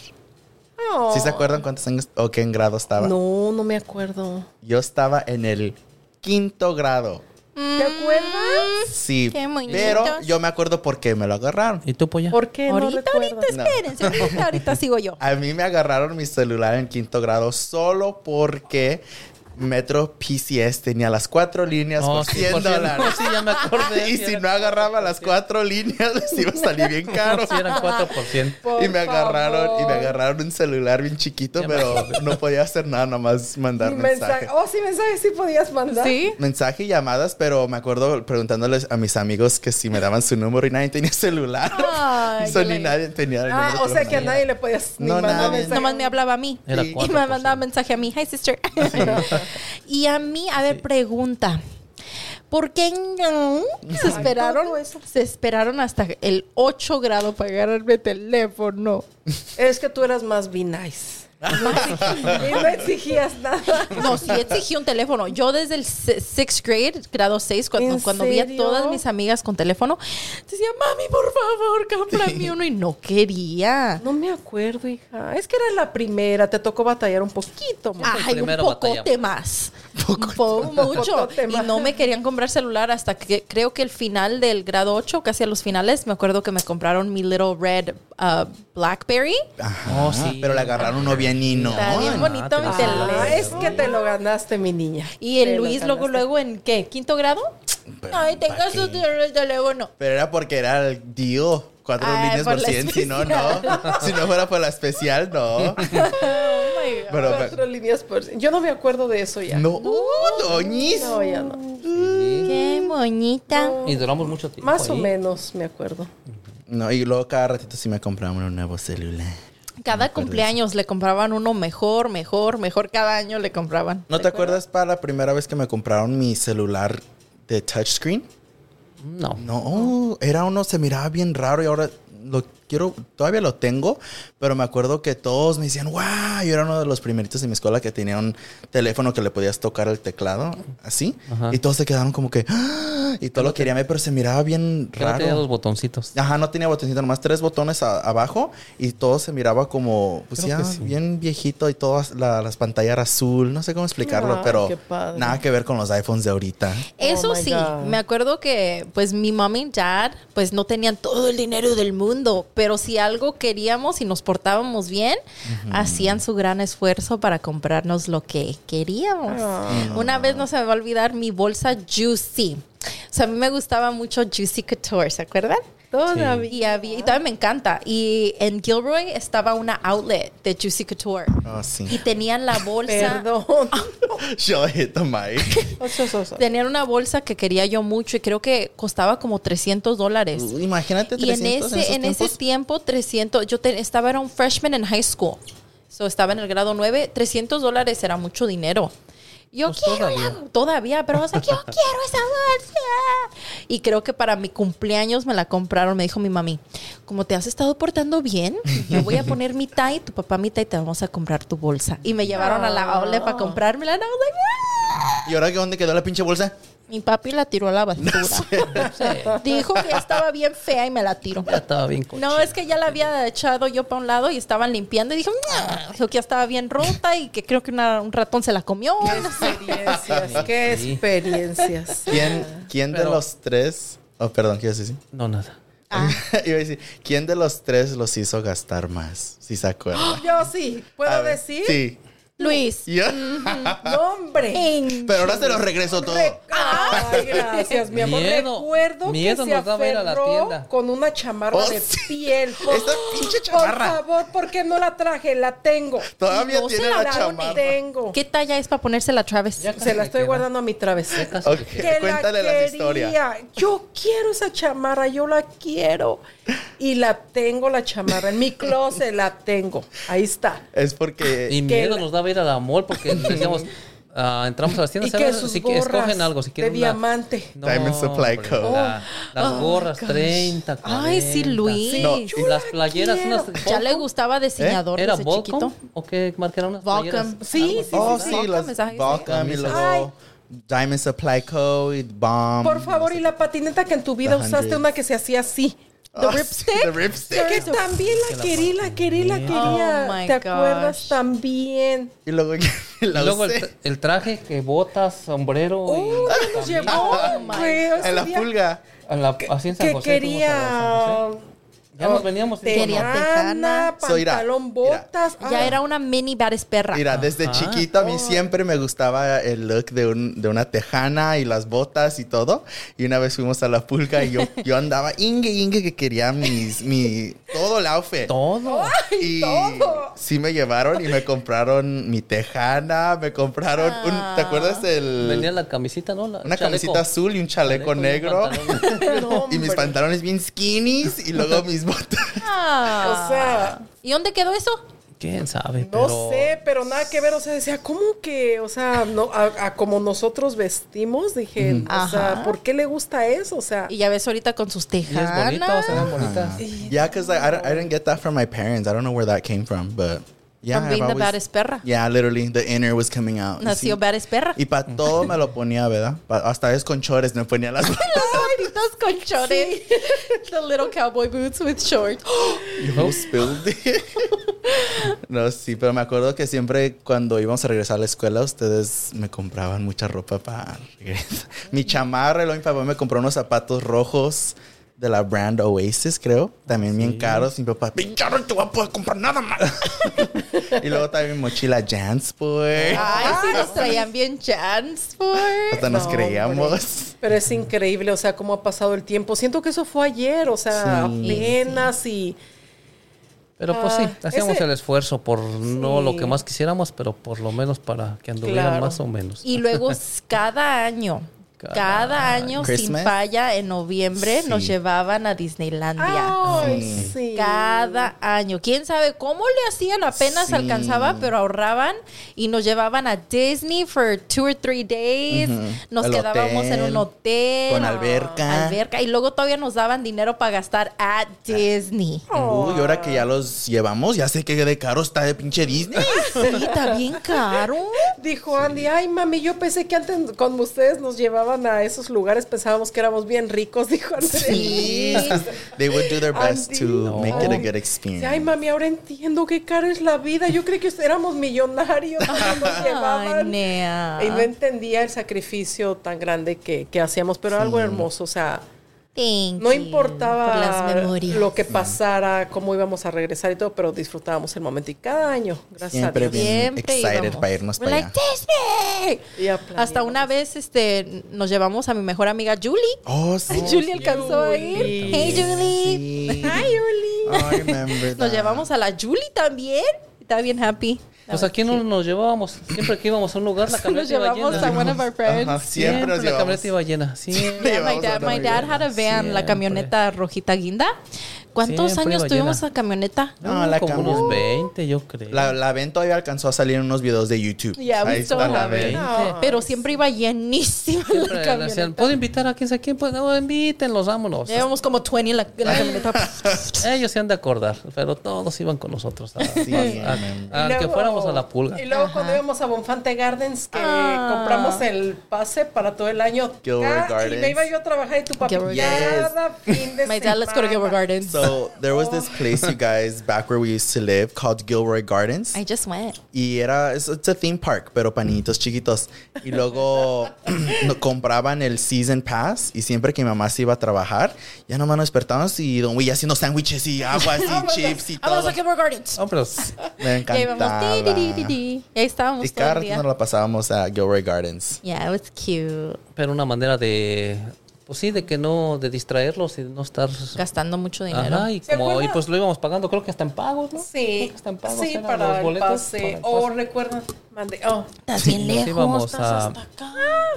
Oh. ¿Sí se acuerdan cuántos años o qué en grado estaba? No me acuerdo. Yo estaba en el quinto grado. ¿Te acuerdas? Sí, Qué bonitos. pero yo me acuerdo por qué me lo agarraron. ¿Y tú, Polla? ¿Por qué? Ahorita, no recuerdas. espérense. Ahorita sigo yo. A mí me agarraron mi celular en quinto grado solo porque Metro PCS tenía las 4 líneas por sí, $100. No, sí, ya me acordé. Y si no agarraba las 4 líneas, les iba a salir bien caro. Sí, eran 4%. Y me agarraron un celular bien chiquito, Ya me pero acordé. no podía hacer nada, nomás mandar mensaje. Oh, sí, mensajes sí podías mandar. ¿Sí? Mensaje y llamadas, pero me acuerdo preguntándoles a mis amigos que si me daban su número y nadie tenía celular. Ay, So, yo ni la- nadie tenía el número. Ah, o sea que a nadie le podías ni No, mandar nadie. mensaje. Nomás me hablaba a mí. Era Y 4%. me mandaba mensaje a mí. Hi, sister. Y a mí, a ver, pregunta. ¿Por qué no se esperaron? Se esperaron hasta el 8 grado para agarrarme teléfono. Es que tú eras más be nice. Y no exigías nada. No, sí exigí un teléfono. Yo desde el sixth grade, grado 6, ¿En cuando vi a serio? todas mis amigas con teléfono, decía, mami, por favor, cómprame uno. Y no quería. No me acuerdo, hija. Es que era la primera. Te tocó batallar un poquito más. Ay, un primero pocote batallamos. más. Mucho. Pocote Y más. no me querían comprar celular hasta que creo que el final del grado 8, casi a los finales, me acuerdo que me compraron mi Little Red Blackberry. Ajá, Oh, sí. pero le agarraron uno bien y no. Está bien bonito mi teléfono. Es que te lo ganaste, mi niña. Y el Te lo Luis ganaste. luego en ¿qué? ¿Quinto grado? Pero, Ay, tenga ¿para su qué? teléfono. Pero era porque era el deal. 4 Ay, líneas por por la 100, si no, no. Si no fuera por la especial, no. Oh my God. Pero, 4 líneas por... Yo no me acuerdo de eso ya. no, doñis. No, ya no. Qué bonita. Y duramos mucho tiempo. Más o ahí. menos me acuerdo. No, y luego cada ratito sí me compraban un nuevo celular. Cada cumpleaños le compraban uno mejor. Cada año le compraban. ¿No te acuerdas para la primera vez que me compraron mi celular de touchscreen? No. No, era uno, se miraba bien raro y ahora todavía lo tengo, pero me acuerdo que todos me decían, wow, yo era uno de los primeritos en mi escuela que tenía un teléfono que le podías tocar el teclado, así, Ajá. y todos se quedaron como que, ¡ah! Y todo lo querían ver, pero se miraba bien Que no tenía raro. dos botoncitos. Ajá, no tenía botoncito, nomás 3 botones abajo y todo se miraba como, pues Creo ya, que sí. bien viejito y todas las pantallas azul, no sé cómo explicarlo, Ay, pero qué padre. nada que ver con los iPhones de ahorita. Eso Oh my sí, God. me acuerdo que pues mi mom y dad pues no tenían todo el dinero del mundo, pero si algo queríamos y nos portábamos bien, hacían su gran esfuerzo para comprarnos lo que queríamos. Una vez no se me va a olvidar mi bolsa Juicy. O sea, a mí me gustaba mucho Juicy Couture, ¿se acuerdan? Todavía. Y todavía me encanta. Y en Gilroy estaba una outlet de Juicy Couture. Oh, sí. Y tenían la bolsa. Perdón. Yo hit the mic. Tenían una bolsa que quería yo mucho y creo que costaba como $300. Imagínate Y 300 en ese tiempo, 300, estaba, era un freshman en high school. So, estaba en el grado 9. $300 era mucho dinero. Yo Pues quiero todavía, pero o sea, yo quiero esa bolsa. Y creo que para mi cumpleaños me la compraron. Me dijo mi mami, como te has estado portando bien, yo voy a poner mitad y tu papá mitad y te vamos a comprar tu bolsa. Y me llevaron a la outlet para comprármela. And I was like, "Ah". ¿Y ahora dónde quedó la pinche bolsa? Mi papi la tiró a la basura. Dijo que ya estaba bien fea y me la tiró. Ya estaba bien cochina. No, es que ya la había echado yo para un lado y estaban limpiando y dijo, dijo que ya estaba bien rota y que creo que un ratón se la comió. Experiencias, qué Sí. experiencias. ¿Quién de Pero- los tres? Oh, perdón, ¿qué ibas a decir? No, nada. Iba a decir, ¿quién de los tres los hizo gastar más? Si se acuerdan. Yo sí, A ¿puedo ver, decir? Sí. Luis. ¿Yo? No, hombre. Pero ahora se los regreso todo. Ay, gracias, mi amor. Miedo. Recuerdo Miedo que se nos daba ir a la aferró tienda. con una chamarra Oh, de sí. piel. Esta pinche chamarra. Por favor, ¿por qué no la traje? La tengo. Todavía No se tiene la la pone. chamarra. Tengo. ¿Qué talla es para ponérsela a Travis? Ya casi Se la me estoy queda. guardando a mi través. Casi Ok, me queda. Que cuéntale la las quería. historias. Yo quiero esa chamarra, yo la quiero. Y la tengo, la chamarra. En mi closet la tengo. Ahí está. Es porque... Y miedo nos daba ir a la mall porque decíamos, entramos a las Y tiendas, que ¿sabes? sus Si gorras escogen algo, si de quieren diamante. No, Diamond Supply hombre, Co. las gorras, 30, 40. Ay, sí, Luis. No, Y las playeras, unas... Ya le gustaba diseñador ¿Era desde Volcom? chiquito. ¿O qué marca eran unas playeras? Volcom. Sí, sí, Oh, sí. sí, Volcom, las mensajes, Volcom y sí. luego Diamond Supply Co. y Bomb. Por favor, y la patineta que en tu vida The usaste, Hundreds. una que se hacía así. The ripstick. The ripstick. Que también la quería. Oh, my ¿Te acuerdas gosh. también? Y luego, Y luego el traje, que botas, sombrero y Nos camisa. llevó, güey, ese en la día pulga. Así en San que José. quería fuimos a San José. Ya nos veníamos. Quería tejana. So, mira, pantalón, botas. Ya era una mini Barisperra. Mira, desde chiquito a mí siempre me gustaba el look de una tejana y las botas y todo. Y una vez fuimos a la pulga y yo andaba ingue que quería todo el outfit. Todo. Y sí me llevaron y me compraron mi tejana, me compraron ¿te acuerdas Venía la camisita, ¿no? una camisita azul y un chaleco y negro? pantalón. Y mis pantalones bien skinnies y luego mis botas. O sea, ¿Y dónde quedó eso? ¿Quién sabe? no sé, pero nada que ver. O sea, decía, ¿cómo que? O sea, no, a como nosotros vestimos, dije, o sea, Ajá. ¿por qué le gusta eso? O sea, Y ya ves ahorita con sus Y es bonito, tejanas. se ven bonitas. Yeah, because I didn't get that from my parents. I don't know where that came from, but yeah, From being I've the baddest perra. Yeah, literally, the inner was coming out. Y Nació sí. Barisperra. Y para todo me lo ponía, ¿verdad? Hasta es con chores me ponía las botas. Las botitas con chores. The little cowboy boots with shorts. Who spilled it? No, sí, pero me acuerdo que siempre cuando íbamos a regresar a la escuela, ustedes me compraban mucha ropa para regresar. Mi chamarra, y luego mi papá me compró unos zapatos rojos de la brand Oasis, creo. También bien caros. Mi papá, pinche, no te voy a poder comprar nada más. Y luego también mi mochila Jansport. Ay, sí, nos traían bien Jansport. Hasta nos No, creíamos. pero es increíble, o sea, cómo ha pasado el tiempo. Siento que eso fue ayer, o sea, Sí. apenas y... Pero pues sí, hacíamos ese- el esfuerzo por no lo que más quisiéramos, pero por lo menos para que anduvieran Claro. más o menos. Y luego cada año sin Christmas. falla, en noviembre Sí. nos llevaban a Disneylandia. Ay, sí. Cada año. ¿Quién sabe cómo le hacían? Apenas Sí. alcanzaba, pero ahorraban y nos llevaban a Disney for 2 or 3 days. Nos El quedábamos en un hotel. con alberca. Y luego todavía nos daban dinero para gastar a Disney. Uy, ahora que ya los llevamos, ya sé que de caro está de pinche Disney. Sí, está bien caro. Dijo Andy, ay mami, yo pensé que antes cuando ustedes nos llevaban a esos lugares pensábamos que éramos bien ricos, dijo Andy. Sí. They would do their best Andy. to make it a good Dice, experience. ay mami, ahora entiendo qué cara es la vida. Yo creí que éramos millonarios cuando nos Ay, llevaban. nea. Y no entendía el sacrificio tan grande que hacíamos, pero algo hermoso, o sea, Thank no you importaba por las memorias. lo que pasara, cómo íbamos a regresar y todo, pero disfrutábamos el momento. Y cada año, gracias Siempre a Dios. bien Siempre excited íbamos. para irnos We're para like, allá. Disney. Y ya planeamos. Hasta una vez nos llevamos a mi mejor amiga Julie. Oh, sí. Julie alcanzó a ir. Julie. Hey Julie. Sí. Hi Julie. Oh, I remember Nos that. llevamos a la Julie también. Estaba bien happy. Pues aquí no nos llevábamos. Siempre que íbamos a un lugar, la Nos camioneta iba llevamos llena. a one of our friends. Ajá, siempre nos la llevamos. camioneta iba llena. Siempre. Yeah, Llevamos a otra my dad had a van, la Siempre. camioneta rojita guinda. ¿Cuántos Siempre años iba tuvimos llena. esa camioneta? No, la como camioneta. unos 20, yo creo. La ven todavía alcanzó a salir en unos videos de YouTube. Yeah, we Ahí still está la have it. ven. Pero siempre iba llenísima Siempre la le camioneta. decían, ¿puedo invitar a quién sabe quién? Pues no, invítenlos, vámonos. Llevamos como 20 en la camioneta. Ellos se han de acordar, pero todos iban con nosotros. Sí, Aunque luego- fuéramos a la pulga. Y luego cuando íbamos a Bonfante Gardens, que compramos el pase para todo el año. Gilroy Y Gardens. me iba yo a trabajar y tu papi Gilroy cada fin de My dad, let's go to Gilbert Gardens. So there was this place, you guys, back where we used to live, called Gilroy Gardens. I just went. Y it's a theme park, pero para niñitos chiquitos. Y luego compraban el season pass y siempre que mi mamá se iba a trabajar, ya nomás nos despertábamos y don Willy haciendo sándwiches y aguas y chips y Vámonos todo. a Gilbert Gardens. No, pero Me Y ahí íbamos. encantaba. Y ahí estábamos Y todo el cada día. rato nos la pasábamos a Gilroy Gardens. Yeah, it was cute. pero una manera de, pues sí, de que no, de distraerlos y de no estar... Gastando mucho dinero. Ajá, y ¿Se como, acuerda? y pues lo íbamos pagando, creo que hasta en pagos, ¿no? Sí, Creo que hasta en pagos sí, eran para los el boletos, pase. para el O pase. recuerdan, mandé. Oh, Estás bien Nos lejos, íbamos estás a- hasta acá.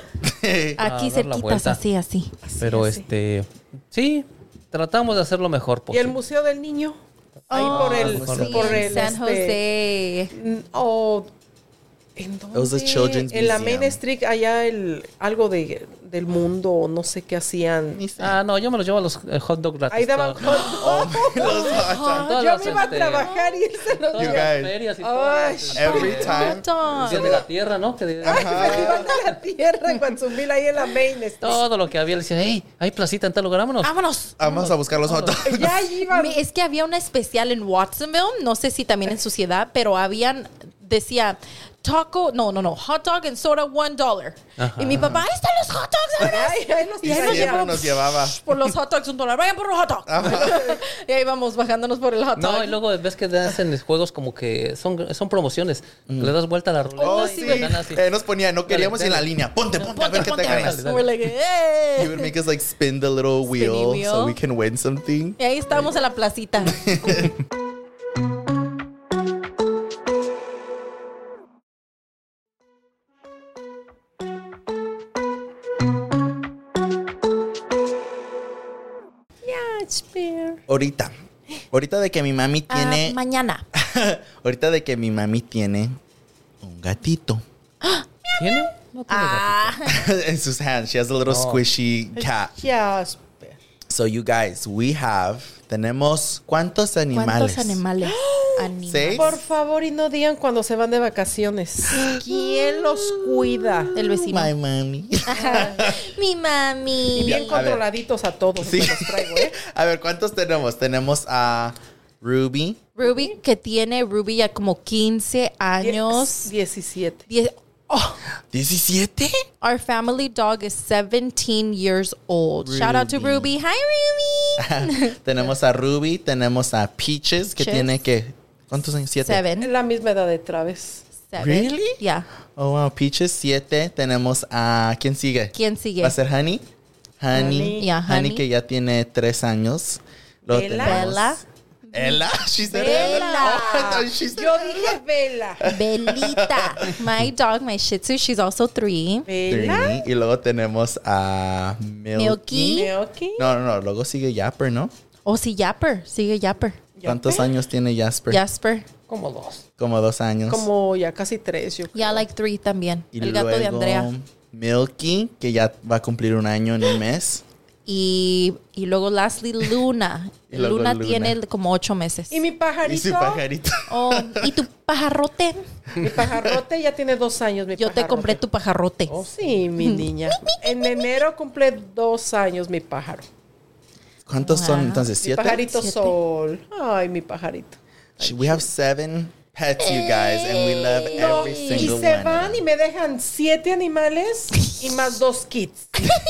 a Aquí dar la cerquitas, vuelta. así. Pero así. sí, tratamos de hacer lo mejor y el posible. Museo del Niño. Ahí Oh, por el, sí, por el San José. Oh, ¿En It was a dónde? children's En la museum. Main Street, allá algo del mundo, no sé qué hacían. No, yo me los llevo a los hot dog gratis. Ahí daban hot dog. Todas Yo las, me iba a trabajar y él se los todas You las guys. ferias y Ay, todo. Every time. Hot dog. Día de la tierra, ¿no? Que Me iban a la tierra en Guanzumbil, ahí en la Main Street. todo lo que había, le decía, hey, hay placita en tal lugar, vámonos. ¡Vámonos! Vamos a buscar los hot dogs. Ya iban. Es que había una especial en Watsonville, no sé si también en su ciudad, pero decía taco, no, hot dog and soda $1. Ajá. Y mi papá, ahí están los hot dogs, vámonos. Ahí nos Y ahí nos Siempre llevamos nos llevaba. por los hot dogs $1. Vayan por los hot dogs. Y ahí vamos bajándonos por el hot dog. No, y luego ves que hacen juegos como que son promociones. Le das vuelta a la ruleta Oh, y sí. te ganas así. Nos ponía, no queríamos Dale, en la dale. línea. Ponte, a ver qué te Ponte, ganas. dale. We're like, He "Hey". would make us like spin the little Spinny wheel wheel. so we can win something. Y ahí estábamos en la placita. Ahorita de que mi mami tiene... Mañana. Ahorita de que mi mami tiene un gatito. ¿Tiene? No tiene gatito. In sus hands. She has a little squishy cat. Jasper. So you guys, tenemos ¿cuántos animales? ¿Cuántos animales? ¿Seis? Por favor, y no digan cuando se van de vacaciones. ¿Quién los cuida? El vecino. My mommy. Mi Y mami. bien A ver. controladitos a todos. Sí. Me los traigo, ¿eh? A ver, ¿cuántos tenemos? Tenemos a Ruby. Ruby, que tiene Ruby ya como 15 años. 17. 17. Our family dog is 17 years old. Shout out to Ruby. Hi, Ruby. Tenemos a Ruby, tenemos a Peaches, que Peaches. tiene que... ¿Cuántos años? 7. Es 7. la misma edad de Travis. Really? Yeah. Oh, wow. Peaches, 7. Tenemos a... ¿Quién sigue? ¿Quién sigue? ¿Va a ser Honey? Honey. Yeah, Honey. Que ya tiene 3 años. Luego Bella. tenemos- Bella. Ella. She said Bella. Ella. Oh, I thought she said Yo dije Vela. Belita. My dog, my Shih Tzu, she's also 3. Vela. 3. Y luego tenemos a Milky. Milky. No. Luego sigue Jasper, ¿no? Oh, sí, Yapper. Sigue Yapper. ¿Cuántos años tiene Jasper? Jasper. Como 2. Como 2 años. Como ya casi 3, yo creo. Yeah, like 3 también. Y El gato de luego Andrea. Milky, que ya va a cumplir 1 año en un mes. Y luego lastly, Luna. Y luego Luna Luna. tiene como 8 meses. Y mi Y pajarito. su pajarito. Oh, ¿y tu pajarrote? Mi pajarrote ya tiene 2 años. Mi Yo te pajarrote. compré tu pajarrote. Oh, sí, mi niña. En enero cumple 2 años mi pájaro. ¿Cuántos son entonces? Mi 7? pajarito 7. Sol. Ay, mi pajarito. We have 7 pets, you guys, and we love every Y single se one. van y me dejan 7 animales y más 2 kids.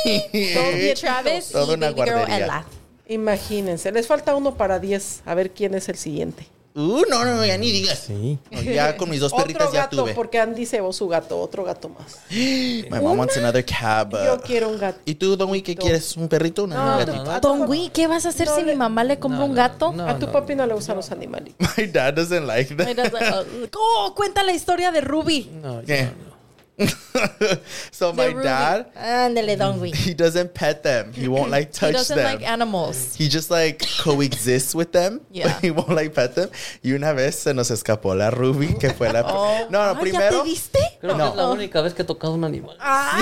Travis Toda y una baby girl guardería. Ella. Imagínense, les falta uno para 10. A ver quién es el siguiente. No, ya ni digas. Sí. No, ya con mis 2 Otro perritas ya gato, tuve. porque Andy se llevó su gato, otro gato más. My mom wants another cat, but... Yo quiero un gato. ¿Y tú, Don Wee, qué quieres? ¿Un perrito o un gatito? Don Wee, ¿qué vas a hacer si mi mamá le compra un gato? no. A tu papi no le gustan los animalitos. My dad doesn't like that. Mira, oh, cuenta la historia de Ruby. No, Yeah. So De my Ruby. dad, Ándele, Don Wee. he doesn't pet them. He won't like He touch doesn't them. like animals. He just like coexists with them, Yeah. but he won't like pet them. Y una vez se nos escapó la Ruby, que fue la... Oh. No, Ah, primero... ¿Ya te diste? Creo que es la única vez que he tocado un animal.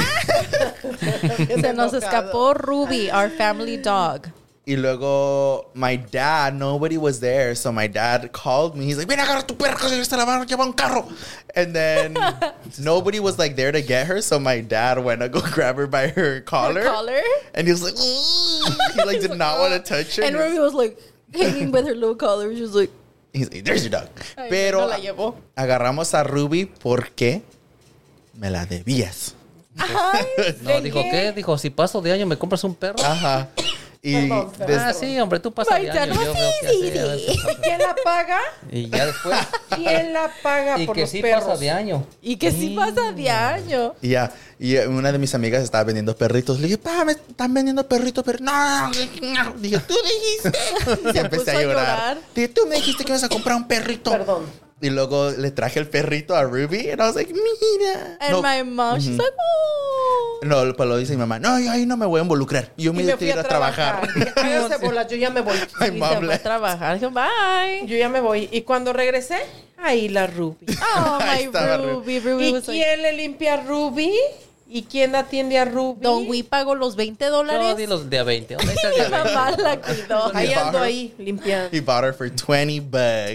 Se nos escapó Ruby, our family dog. Y luego, my dad, nobody was there, so my dad called me. He's like, ven, agarra tu perra, que se la van a llevar un carro. And then nobody was like there to get her, so my dad went to go grab her by her collar. Collar? And he was like, "Ugh." He like did not want to touch her. And Ruby was like hanging with her little collar. She was like, He's like, there's your dog. ay, Pero no la llevó. agarramos a Ruby porque me la debías. No, dijo, ¿qué? Dijo, si paso de año, ¿me compras un perro? Ajá. Y Perdón, Ah, sí, hombre, tú pasas de año. Yo veo que sí, así, a ver, sí. ¿Quién la paga? Y ya después. ¿Quién la paga Y por que los sí perros? pasa de año. Y que sí pasa de año. Y ya, y una de mis amigas estaba vendiendo perritos. Le dije, pa, me están vendiendo perritos, pero no. Dije, tú dijiste. Y empecé puso a a llorar. llorar. Dije, tú me dijiste que ibas a comprar un perrito. Perdón. Y luego le traje el perrito a Ruby. And I was like, mira. And No. my mom, she's like, oh. No, pues lo dice mi mamá. No, yo ahí no me voy a involucrar. Yo me fui voy a ir a trabajar. Háganse bolas, yo ya me voy. Ay, Y se mom, fue a trabajar. Dijo, bye. Yo ya me voy. Y cuando regresé, ahí la Ruby. Oh, Ahí my estaba Ruby. ¿Y Ruby was like, quién le limpia a Ruby? ¿Y quién atiende a Ruby? Don Wee pagó los $20. Yo di los de a 20. ¿Dónde está el de a Mi 20? mamá la cuidó. Ahí He ando bought her- ahí, limpiando. He bought her for $20.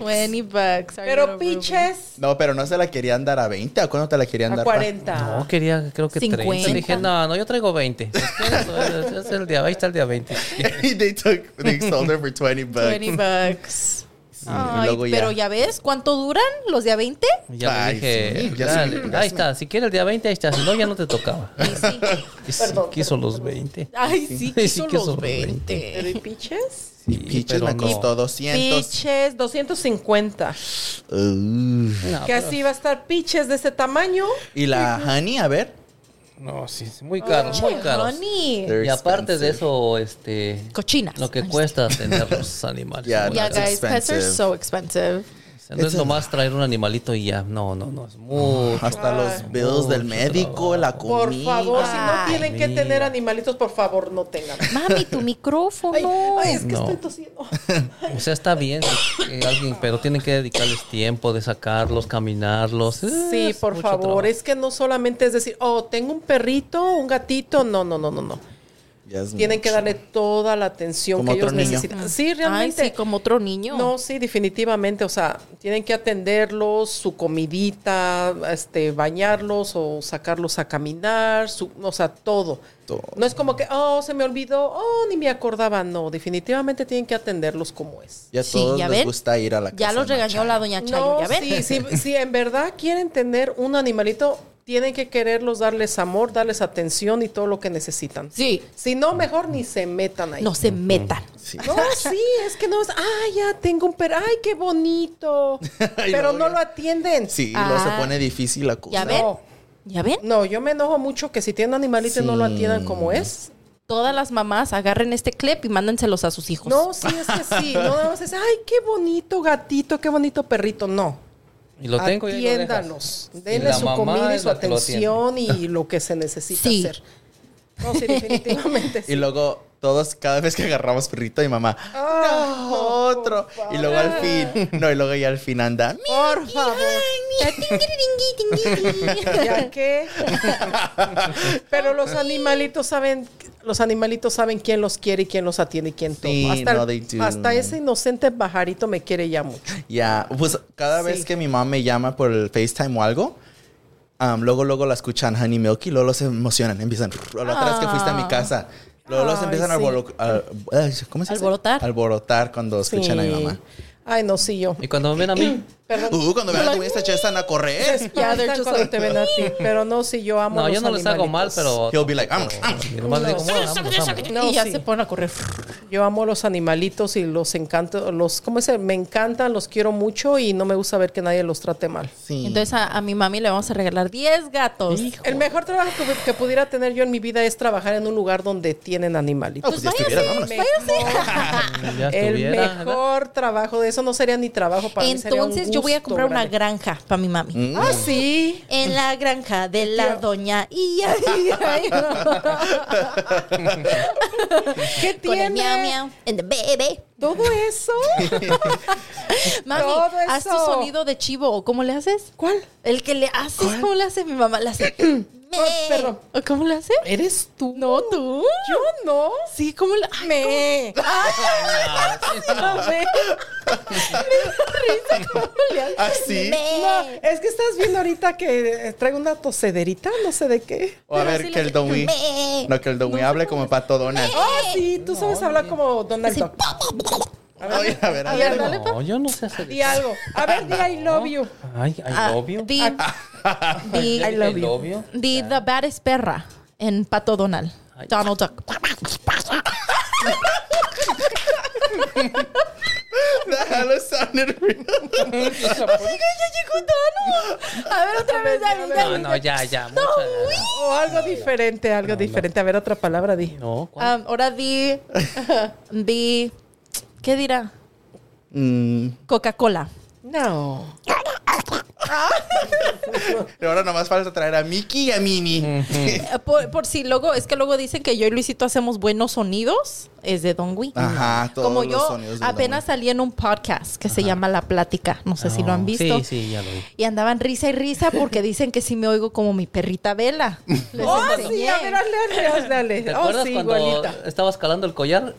$20. Pero piches, No, pero no se la querían dar a 20. ¿A cuándo te la querían a dar? 40. No, quería, creo que 50. 30. Dije, no, yo traigo 20. Es el día, ahí está el día 20. they sold her for $20. $20. Ay, luego ya. pero ya ves cuánto duran los de a 20. Ya le Ay, dije, sí, ya dale, sí, ahí hazme. está. Si quieres el día 20, ahí está. Si no, ya no te tocaba. Y sí. Y sí, quiso los 20. Ay, sí, Sí, quiso quiso los los 20. ¿Pero y piches? Y Peaches pero me no. costó 200. Piches, 250. No, Que pero- así va a estar piches de ese tamaño. Y la Honey, a ver. No, sí, muy caros, muy caros. Honey. They're Y aparte de expensive. eso, Cochinas. lo que cuesta tener los animales. Yeah, Muy Yeah, That's caros. guys, pets are expensive. so expensive. O sea, no es nomás traer un animalito y ya. No, es mucho. Hasta los bills del médico, la Por comida. favor, si no Ay, tienen que mira. tener animalitos, por favor, no tengan. Mami, tu micrófono. Ay, es que No. estoy tosiendo. O sea, está bien alguien, pero tienen que dedicarles tiempo de sacarlos, caminarlos. Sí, Es por mucho favor. trabajo. Es que no solamente es decir, oh, tengo un perrito, un gatito. No. Ya es Tienen que mucho. darle toda la atención Como que ellos otro niño. necesitan. Sí, Ay, realmente. sí, como otro niño. No, sí, definitivamente. O sea, tienen que atenderlos, su comidita, bañarlos o sacarlos a caminar, o sea, todo. Todo. No es como que, oh, se me olvidó, oh, ni me acordaba. No, definitivamente tienen que atenderlos como es. Ya Sí, todos ¿ya les ven? gusta ir a la casa. Ya los de regañó Machayo. la doña Chayo, No, ¿ya ven? sí, en verdad quieren tener un animalito, tienen que quererlos, darles amor, darles atención y todo lo que necesitan. Sí. Si no, mejor ni se metan ahí. No se metan. Sí. No, sí, es que no es, ya tengo un perro, ay, qué bonito. Ay, Pero no, no ya. lo atienden. Sí, luego se Ah. pone difícil la cosa. ¿Ya ven? No. ¿Ya ven? No, yo me enojo mucho que si tienen animalitos no lo Sí. atiendan como es. Todas las mamás agarren este clip y mándenselos a sus hijos. No, sí, es que sí. No nada más es, ay, qué bonito gatito, qué bonito perrito. No. Y lo tengo y ahí lo dejas. Atiéndalos. Y Denle la su mamá comida y es su la que lo atiende. atención y lo que se necesita Sí. hacer. No, sí, definitivamente sí. Y luego todos, cada vez que agarramos perrito, mi mamá, no, otro. Y luego al fin, no, y luego ya al fin anda. Por favor. ¿Ya qué? Pero los animalitos saben quién los quiere y quién los atiende y quién todo. Sí, hasta, no, they do. hasta ese inocente pajarito me quiere ya mucho. Ya, pues cada vez Sí. que mi mamá me llama por el FaceTime o algo, luego la escuchan Honey Milk y luego los emocionan, empiezan. La otra vez que fuiste a mi casa, luego los Ay, empiezan a sí. ¿cómo se dice? Alborotar. Alborotar cuando escuchan a mi Sí. mamá. Ay, no, sí, yo. Y cuando me ven a mí, Perdón. Cuando vean a tu esta chesta a correr. Ya, they're just cuando like- te ven a ti. Pero no, sí, yo amo no, los yo no les hago mal, animalitos. pero. He'll be like, "Vamos, vamos". Y nomás le digo, No. "Bueno, vamos". No, y ya sí. se ponen a correr. Yo amo los animalitos y los encanto. ¿Cómo se? Me encantan, los quiero mucho y no me gusta ver que nadie los trate mal. Sí. Entonces a mi mami le vamos a regalar 10 gatos. El mejor trabajo que pudiera tener yo en mi vida es trabajar en un lugar donde tienen animalitos. Pues ya estuviera, vámonos. Ya El estuviera, mejor trabajo de eso no sería ni trabajo para mí. sería un Entonces yo voy a gusto comprar una grande. granja para mi mami. Ah, sí. En la granja de la doña Ia. ¿Qué Con el tiene? miau miau. And the baby. Todo eso. Mami, Todo haz tu eso. sonido de chivo. ¿Cómo le haces? ¿Cuál? El que le haces, ¿cómo le hace mi mamá? Le hace. perdón. ¿O ¿Cómo le hace? ¿Eres tú? No, tú. Yo no. Sí, ¿cómo le ay, Me. ¿cómo? Me da risa, ¿cómo le hace? ¿Así? No, es que estás viendo ahorita que traigo una tosederita, no sé de qué. O a ver, sí que le- el Don Wee. Me. No, que el Don Wee hable como Pato Donald. Ah, sí, tú sabes hablar como Donald Duck. Ay, a ver, a Ay, ver. ándale, No, yo no sé hacer Di eso. algo. A ver, di I love you. Ay, I love you. The, I love you. the baddest perra en Pato Donald. Ay. Donald Duck. That hello sounded real. Ya llegó Donald. A ver, otra vez. No, ya. muchas gracias. O algo diferente, algo diferente. A ver, otra palabra di. No, ¿cuál? Ahora di. ¿Qué dirá? Coca-Cola. No. Y ahora nomás falta traer a Mickey y a Minnie. Por si luego, es que luego dicen que yo y Luisito hacemos buenos sonidos, es de Don Wee. Ajá, todos Como los yo sonidos de apenas Don salí en un podcast que se llama La Plática, no sé si lo han visto. Sí, ya lo vi. Y andaban risa y risa porque dicen que sí me oigo como mi perrita Vela. Les Oh, enseñé. sí, a ver, dale. ¿Te Oh, acuerdas sí, cuando igualita. estabas calando el collar?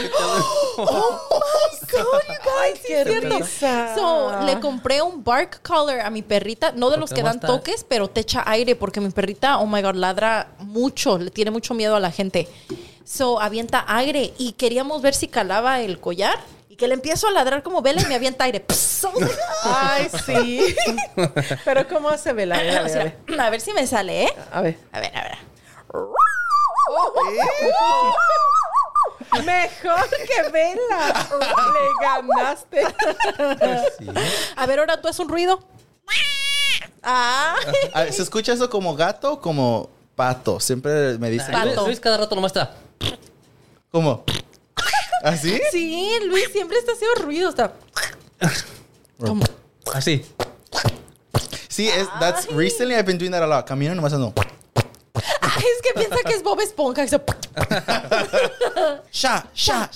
Ay, qué risa. So, le compré un bark collar a mi perrita, no de los que dan toques, pero te echa aire porque mi perrita, oh my God, ladra mucho, le tiene mucho miedo a la gente. So, avienta aire y queríamos ver si calaba el collar y que le empiezo a ladrar como Vela y me avienta aire. Ay, sí. Pero ¿cómo hace Vela? A ver si me sale, ¿eh? A ver. A ver. Mejor que Vela. Le ganaste. A ver, ahora tú haces un ruido. Ah. ¿Se escucha eso como gato o como pato? Siempre me dicen. Pato. Luis cada rato nomás está. ¿Cómo? ¿Así? Sí, Luis siempre está haciendo ruido. Está. ¿Cómo? Así. Sí, that's recently I've been doing that a lot. Camino nomás ando. Es que piensa que es Bob Esponja. Que se... Sha.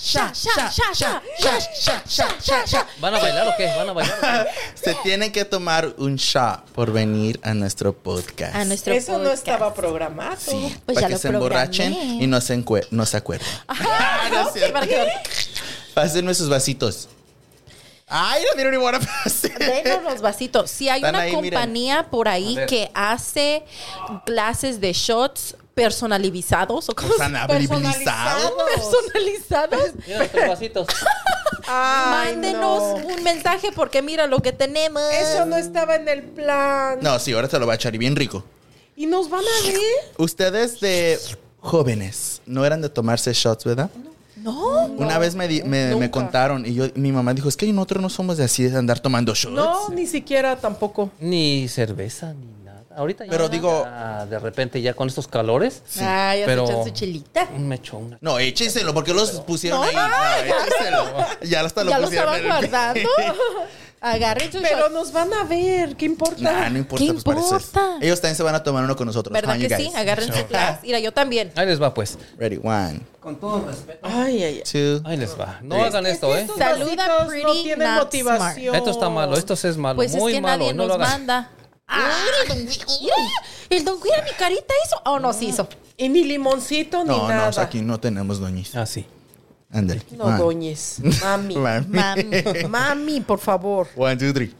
¿Van a bailar o qué? ¿Van a bailar? Se tienen que tomar un shot por venir a nuestro podcast. A nuestro Eso no podcast. estaba programado. Sí, Pues para ya que lo se emborrachen programé. y no se acuerden. Ajá, ok, para que... Pasen nuestros vasitos. Ay, no tiene ni buena pase. Denos los vasitos. Si hay Están una ahí, compañía por ahí A ver. que hace clases de shots personalizados o cómo se- ¿Personalizados? personalizados. Mira nuestros vasitos. Ay, Mándenos no. un mensaje porque mira lo que tenemos. Eso no estaba en el plan. No, sí, ahora te lo va a echar y bien rico. ¿Y nos van a ver? Ustedes de jóvenes no eran de tomarse shots, ¿verdad? No. Una vez me nunca. contaron y mi mamá dijo, es que nosotros no somos de así de andar tomando shots. No, ni siquiera tampoco. Ni cerveza, ni nada. Ahorita ya. Pero digo- ya, de repente, ya con estos calores. Ay, ya pero- se echan su chelita. Me echó una. No, échenselo, porque los pusieron No, ahí. no, Échenselo. Ya hasta lo Ya lo pusieron estaban en el- guardando. Agarren su Pero shot. nos van a ver. ¿Qué importa? Nah, no importa. ¿Qué pues, para eso es. importa? Ellos también se van a tomar uno con nosotros. ¿Verdad How you que sí? guys? Agarren su glass. Mira, yo también. Ahí les va, pues. Ready, 1, Con todo respeto. Ay. 2. Ahí les va. No hagan esto, ¿eh? Estos Saluda, vasitos pretty, no tienen not motivación. Esto está malo, esto sí es malo. Pues muy es que malo. nadie No nos lo hagan. manda. El Don Mira, el Don Mira, mi carita hizo. Oh, no, sí hizo. Y ni limoncito ni No, nada. no, aquí no tenemos doñis. Ah, sí. Ándale. No, doñes. Mami. Mami, por favor. 1, 2, 3.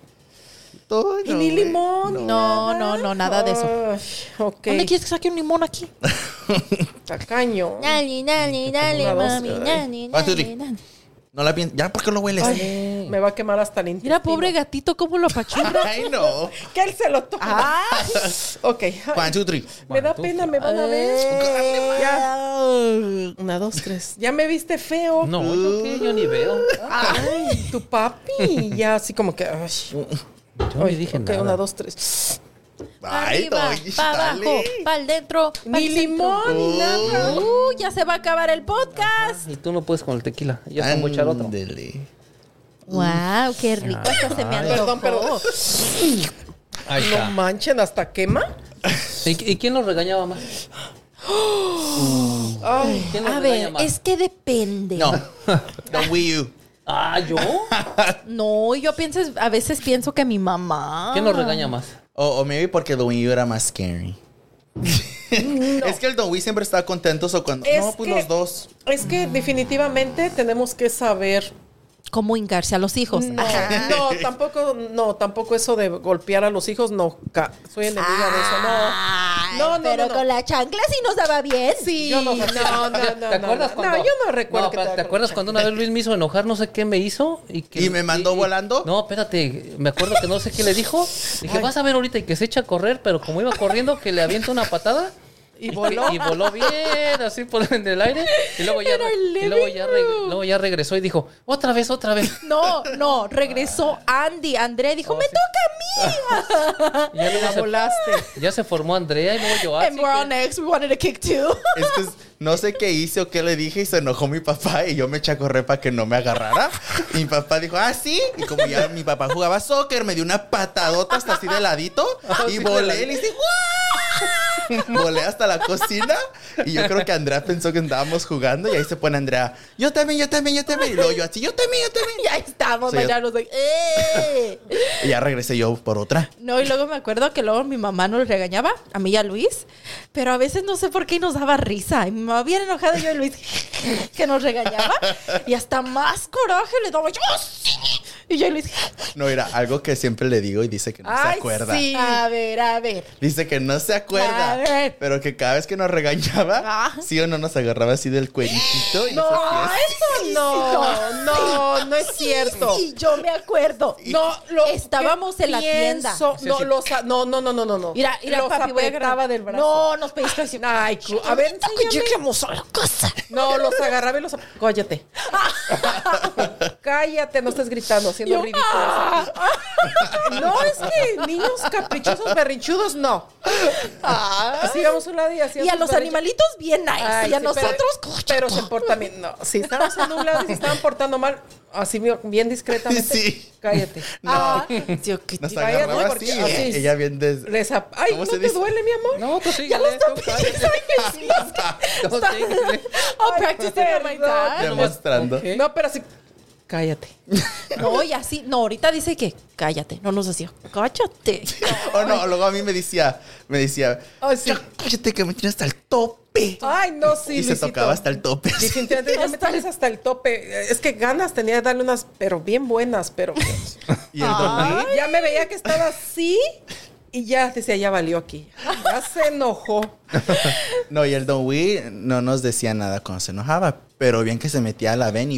Y ni limón. No, nada de eso. Ay, ok. ¿Dónde quieres que saque un limón aquí? Tacaño. Dale, Una, dos, mami, dale, 1, 2, 3. No la piensas. Ya, ¿por qué lo hueles? Ay, me va a quemar hasta el intestino. Mira, pobre gatito, cómo lo apachurra. Ay, no. Que él se lo toma. Ah. Ok. 1, 2, 3. Me da pena, me van a ver. Ya. 1, 2, 3. Ya me viste feo. No, yo qué, yo ni veo. Ay, tu papi. Ya así como que. Ay. Yo ni dije Ok, nada. 1, 2, 3. Ay, Arriba, doñis, para abajo, dale. para el dentro. Ni limón, ni nada. Ya se va a acabar el podcast. Y tú no puedes con el tequila. Ya está muy echar otro. Ándele. Wow, qué rico. Hasta se me antojó. Perdón. Ahí No está. manchen, hasta quema. ¿Y quién nos regañaba más? Ay. ¿Quién nos A regaña ver, más? es que depende. No. The Wii U. Ah, ¿yo? No, yo pienso, a veces pienso que mi mamá. ¿Quién nos regaña más? O maybe porque The Wii U era más scary. Es que el Don Wii siempre está contento. O cuando. Es No, pues que- los dos. Es que definitivamente tenemos que saber. ¿Cómo hincarse a los hijos? No, Ajá. tampoco eso de golpear a los hijos. No, soy enemiga de eso. Ay, No, pero no. con la chancla sí nos daba bien. Sí, yo no. ¿Te acuerdas no, cuando? no, yo no recuerdo que ¿Te acuerdas cuando una vez Luis me hizo enojar? No sé qué me hizo. ¿Y me mandó volando? No, espérate. Me acuerdo que no sé qué le dijo. Dije, vas a ver ahorita y que se echa a correr, pero como iba corriendo, que le avienta una patada Y voló. Y voló bien, así por en el aire. Y luego ya regresó y dijo, otra vez. No, regresó Andy. Andrea dijo, me toca a mí. Ya volaste. Ya se formó Andrea y luego yo. And we're all next. We wanted to kick too. Es que no sé qué hice o qué le dije y se enojó mi papá y yo me chacorré para que no me agarrara. Y mi papá dijo, ¿sí? Y como ya mi papá jugaba soccer, me dio una patadota hasta así de ladito y volé y le hice, ¡guau! Volé hasta la cocina y yo creo que Andrea pensó que andábamos jugando y ahí se pone Andrea, yo también. Y luego yo así, yo también. Y ahí estábamos, bailando. Y ya regresé yo por otra. No, y luego me acuerdo que luego mi mamá nos regañaba, a mí y a Luis, pero a veces no sé por qué nos daba risa. Y mi mamá bien enojada y yo y Luis que nos regañaba y hasta más coraje le daba yo. Sí. Y yo y Luis. No, era algo que siempre le digo y dice que no se acuerda. Sí. A ver. Dice que no se acuerda. A ver. Pero que cada vez que nos regañaba, sí o no nos agarraba así del cuerito. Y No, eso no es cierto. Sí, yo me acuerdo. Estábamos en la tienda. No. Mira, los papi, voy a apretaba del brazo. No, nos pediste así. Ay, a ver, lleguemos a la casa. No, los agarraba y los... Cállate. Cállate, no estés gritando, haciendo ridículo. No, es que niños caprichosos, berrinchudos, no. Así íbamos un lado y así. Y a los animalitos bien nice. Ay, y a sí, nosotros... pero se portan bien. No, si estábamos en un lado y se estaban portando mal, así bien discretamente. Sí. Cállate. No. Yo que Nos te agarraba porque así. así- Ella bien Ay, ¿cómo ¿no se te dice? duele, mi amor? No, tú Ya síguele. lo está Síguele. I'll practice it on my dad. demostrando. Ok. No, pero así... Cállate. No, y así. No, ahorita dice que cállate. No nos decía, cállate. O no, luego a mí me decía, Ay, sí. cállate que me tienes hasta el tope. Ay, no, sí, Y se Luisito. tocaba hasta el tope. Definitivamente ya me tienes hasta el tope. Es que ganas tenía de darle unas, pero bien buenas, pero... Y el domingo, Ya me veía que estaba así y ya decía, ya valió aquí. Ya se enojó. no, y el Don Wee no nos decía nada cuando se enojaba, pero bien que se metía a la ven y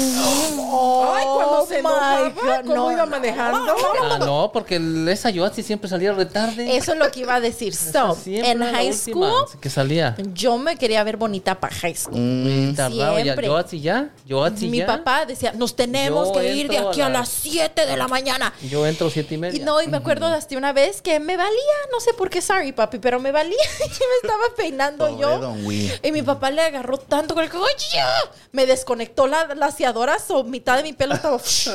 Ay, cuando se my enojaba, God, ¿cómo no, iba no. manejando? No, porque esa Yoatzi siempre salía retarde. Eso es lo que iba a decir. So, Siempre en era la high última school, que salía. yo me quería ver bonita para high school. Y tardaba ya. Siempre. Yoatzi Mi ya. papá decía, nos tenemos Yo que ir de entro aquí a a las- las 7 de la mañana. Yo entro 7:30. Y no, y me acuerdo de hasta una vez que me valía, no sé por qué, sorry papi, pero me valía y me estaba peinando Pobre yo. Don Wee. Y mi papá le agarró tanto con el que, ¡oye! Me desconectó la laciadora, so mitad de mi pelo estaba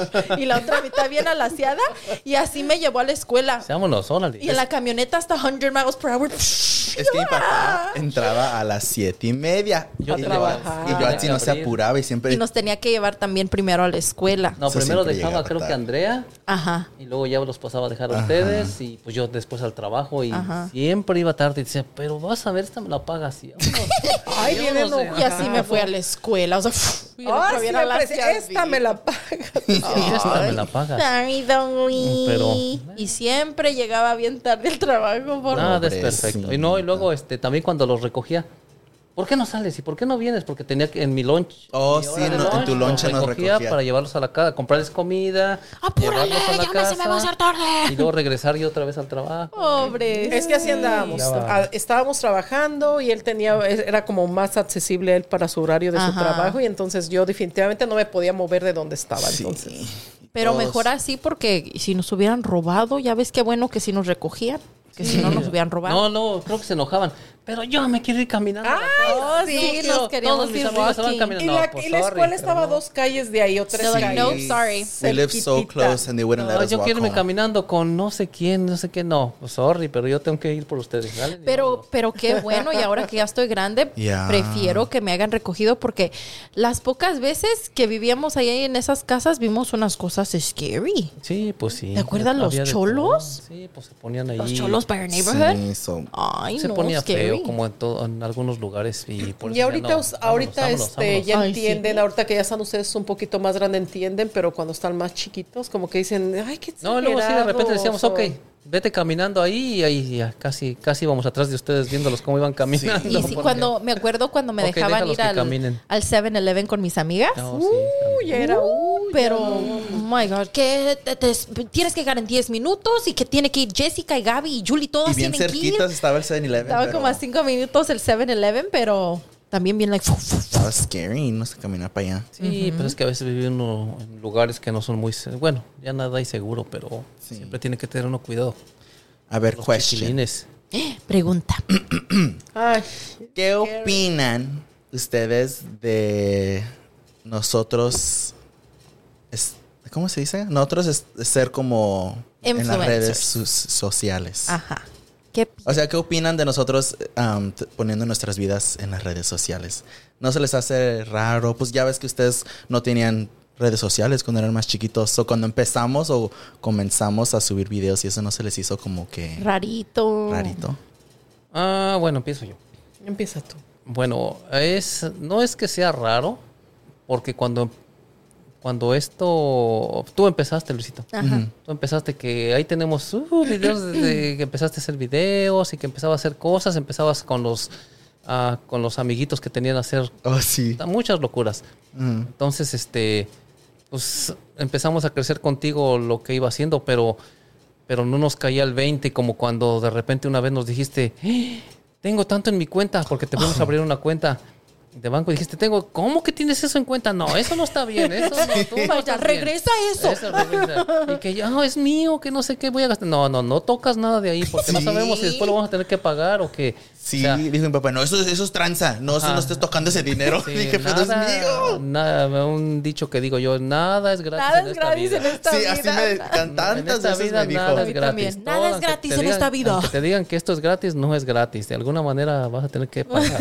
y la otra mitad bien alaciada. Y así me llevó a la escuela. Vámonos, órale. Y en la camioneta hasta 100 miles per hour. es que mi papá entraba a las 7:30. Yo y trabajaba. y yo así no se apuraba y siempre... Y nos tenía que llevar también primero a la escuela. No, Eso primero siempre dejaba llegaba creo que tarde. Andrea Ajá. y luego ya los pasaba a dejar a ustedes y pues yo después al trabajo y Ajá. siempre iba tarde y decía, pero vas a ver, esta me la pagas. Y Ay, bien enojado. Y así me fui a la escuela. O sea, y el otro Ay, bien siempre alaciadito. decía, esta me la pagas. esta me la pagas. Sorry, Don Wee. Pero- Y siempre llegaba bien tarde al trabajo. Por Nada, es Pobrecito. perfecto. Y no, y luego también cuando los recogía, ¿por qué no sales? ¿Y por qué no vienes? Porque tenía que en mi lunch. Oh, mi sí, hora de en tu los lonche nos recogía. para llevarlos a la casa, comprarles comida, ¡Apúrale! llevarlos a la ¡Ya casa, se me va a hacer tarde! y luego regresar yo otra vez al trabajo. Pobre. Es que así andábamos. Ya va. Estábamos trabajando y él era como más accesible él para su horario de su Ajá. trabajo y entonces yo definitivamente no me podía mover de donde estaba. Sí. Entonces, Pero Todos. mejor así porque si nos hubieran robado, ya ves qué bueno que si nos recogían. Que si no nos hubieran robado. No, creo que se enojaban. Pero yo me quiero ir caminando. a la casa. Oh, sí, Quiero- nos queríamos todos mis ir amigos se van walking. caminando. y la, No, pues, y la sorry, escuela pero estaba no. 2 calles de ahí o 3 They're like, calles. nope, sorry. We live so Cerquitita. close and they wouldn't let No, us yo walk quiero irme home. caminando con no sé quién, no sé qué. No, pues sorry, pero yo tengo que ir por ustedes. Dale, Pero qué bueno, y ahora que ya estoy grande, Ya. prefiero que me hagan recogido porque las pocas veces que vivíamos ahí en esas casas vimos unas cosas scary. Sí, pues sí. ¿Te acuerdas los Había de cholos? todo. Sí, pues se ponían ahí. Los cholos by our neighborhood. Sí, so- Ay, Se no, ponía scary. feo como en algunos lugares y por Y eso ahorita, ya no. ahorita Vámonos. ya Ay, sí. entienden, ahorita que ya están ustedes un poquito más grandes entienden, pero cuando están más chiquitos como que dicen, ay, qué No, luego sí, de repente exagerados", decíamos, o- ok, vete caminando ahí y ahí ya casi íbamos atrás de ustedes viéndolos cómo iban caminando. Y sí, porque- me acuerdo cuando me Ok, dejaban déjalos ir que caminen. al 7-Eleven con mis amigas. No, sí, Uy, era, Pero my God. Que tienes que llegar en 10 minutos y que tiene que ir Jessica y Gaby y Julie, todas Y bien tienen que ir. cerquitas estaba el 7-Eleven. Estaba como a 5 minutos el 7-Eleven, pero también bien like... Estaba scary, no sé caminar para allá. Sí, pero es que a veces vive uno en lugares que no son muy... Bueno, ya nada hay seguro, pero siempre tiene que tener uno cuidado. A ver, Los question. chiquilines. Pregunta. Ay, ¿Qué opinan ustedes de nosotros... ¿Cómo se dice? Nosotros ser como en las redes sociales. Ajá. O sea, ¿qué opinan de nosotros poniendo nuestras vidas en las redes sociales? ¿No se les hace raro? Pues ya ves que ustedes no tenían redes sociales cuando eran más chiquitos. O cuando empezamos o comenzamos a subir videos y eso no se les hizo como que... Rarito. Bueno, empiezo yo. empieza tú. Bueno, no es que sea raro, porque cuando esto... Tú empezaste, Luisito. Ajá. Tú empezaste que ahí tenemos videos desde que empezaste a hacer videos y que empezaba a hacer cosas. Empezabas con los amiguitos que tenían a hacer muchas locuras. Entonces, pues empezamos a crecer contigo lo que iba haciendo, pero no nos caía el 20, como cuando de repente una vez nos dijiste, tengo tanto en mi cuenta, porque te fuimos a abrir una cuenta de banco y dijiste, ¿cómo que tienes eso en cuenta? No, eso no está bien, eso no, tú no estás regresa bien. eso. Regresa. Y que ya, es mío, que no sé qué voy a gastar. No tocas nada de ahí, porque no sabemos si después lo vamos a tener que pagar o qué. Sí, dijo mi papá, no, eso es tranza, no estés tocando ese dinero. Sí, dije, pero es mío. Nada, un dicho que digo yo, nada es gratis en esta vida. Sí, así me tantas veces me dijo. Nada es gratis. Nada es gratis en esta vida. Aunque te digan que esto es gratis, no es gratis. De alguna manera vas a tener que pagar.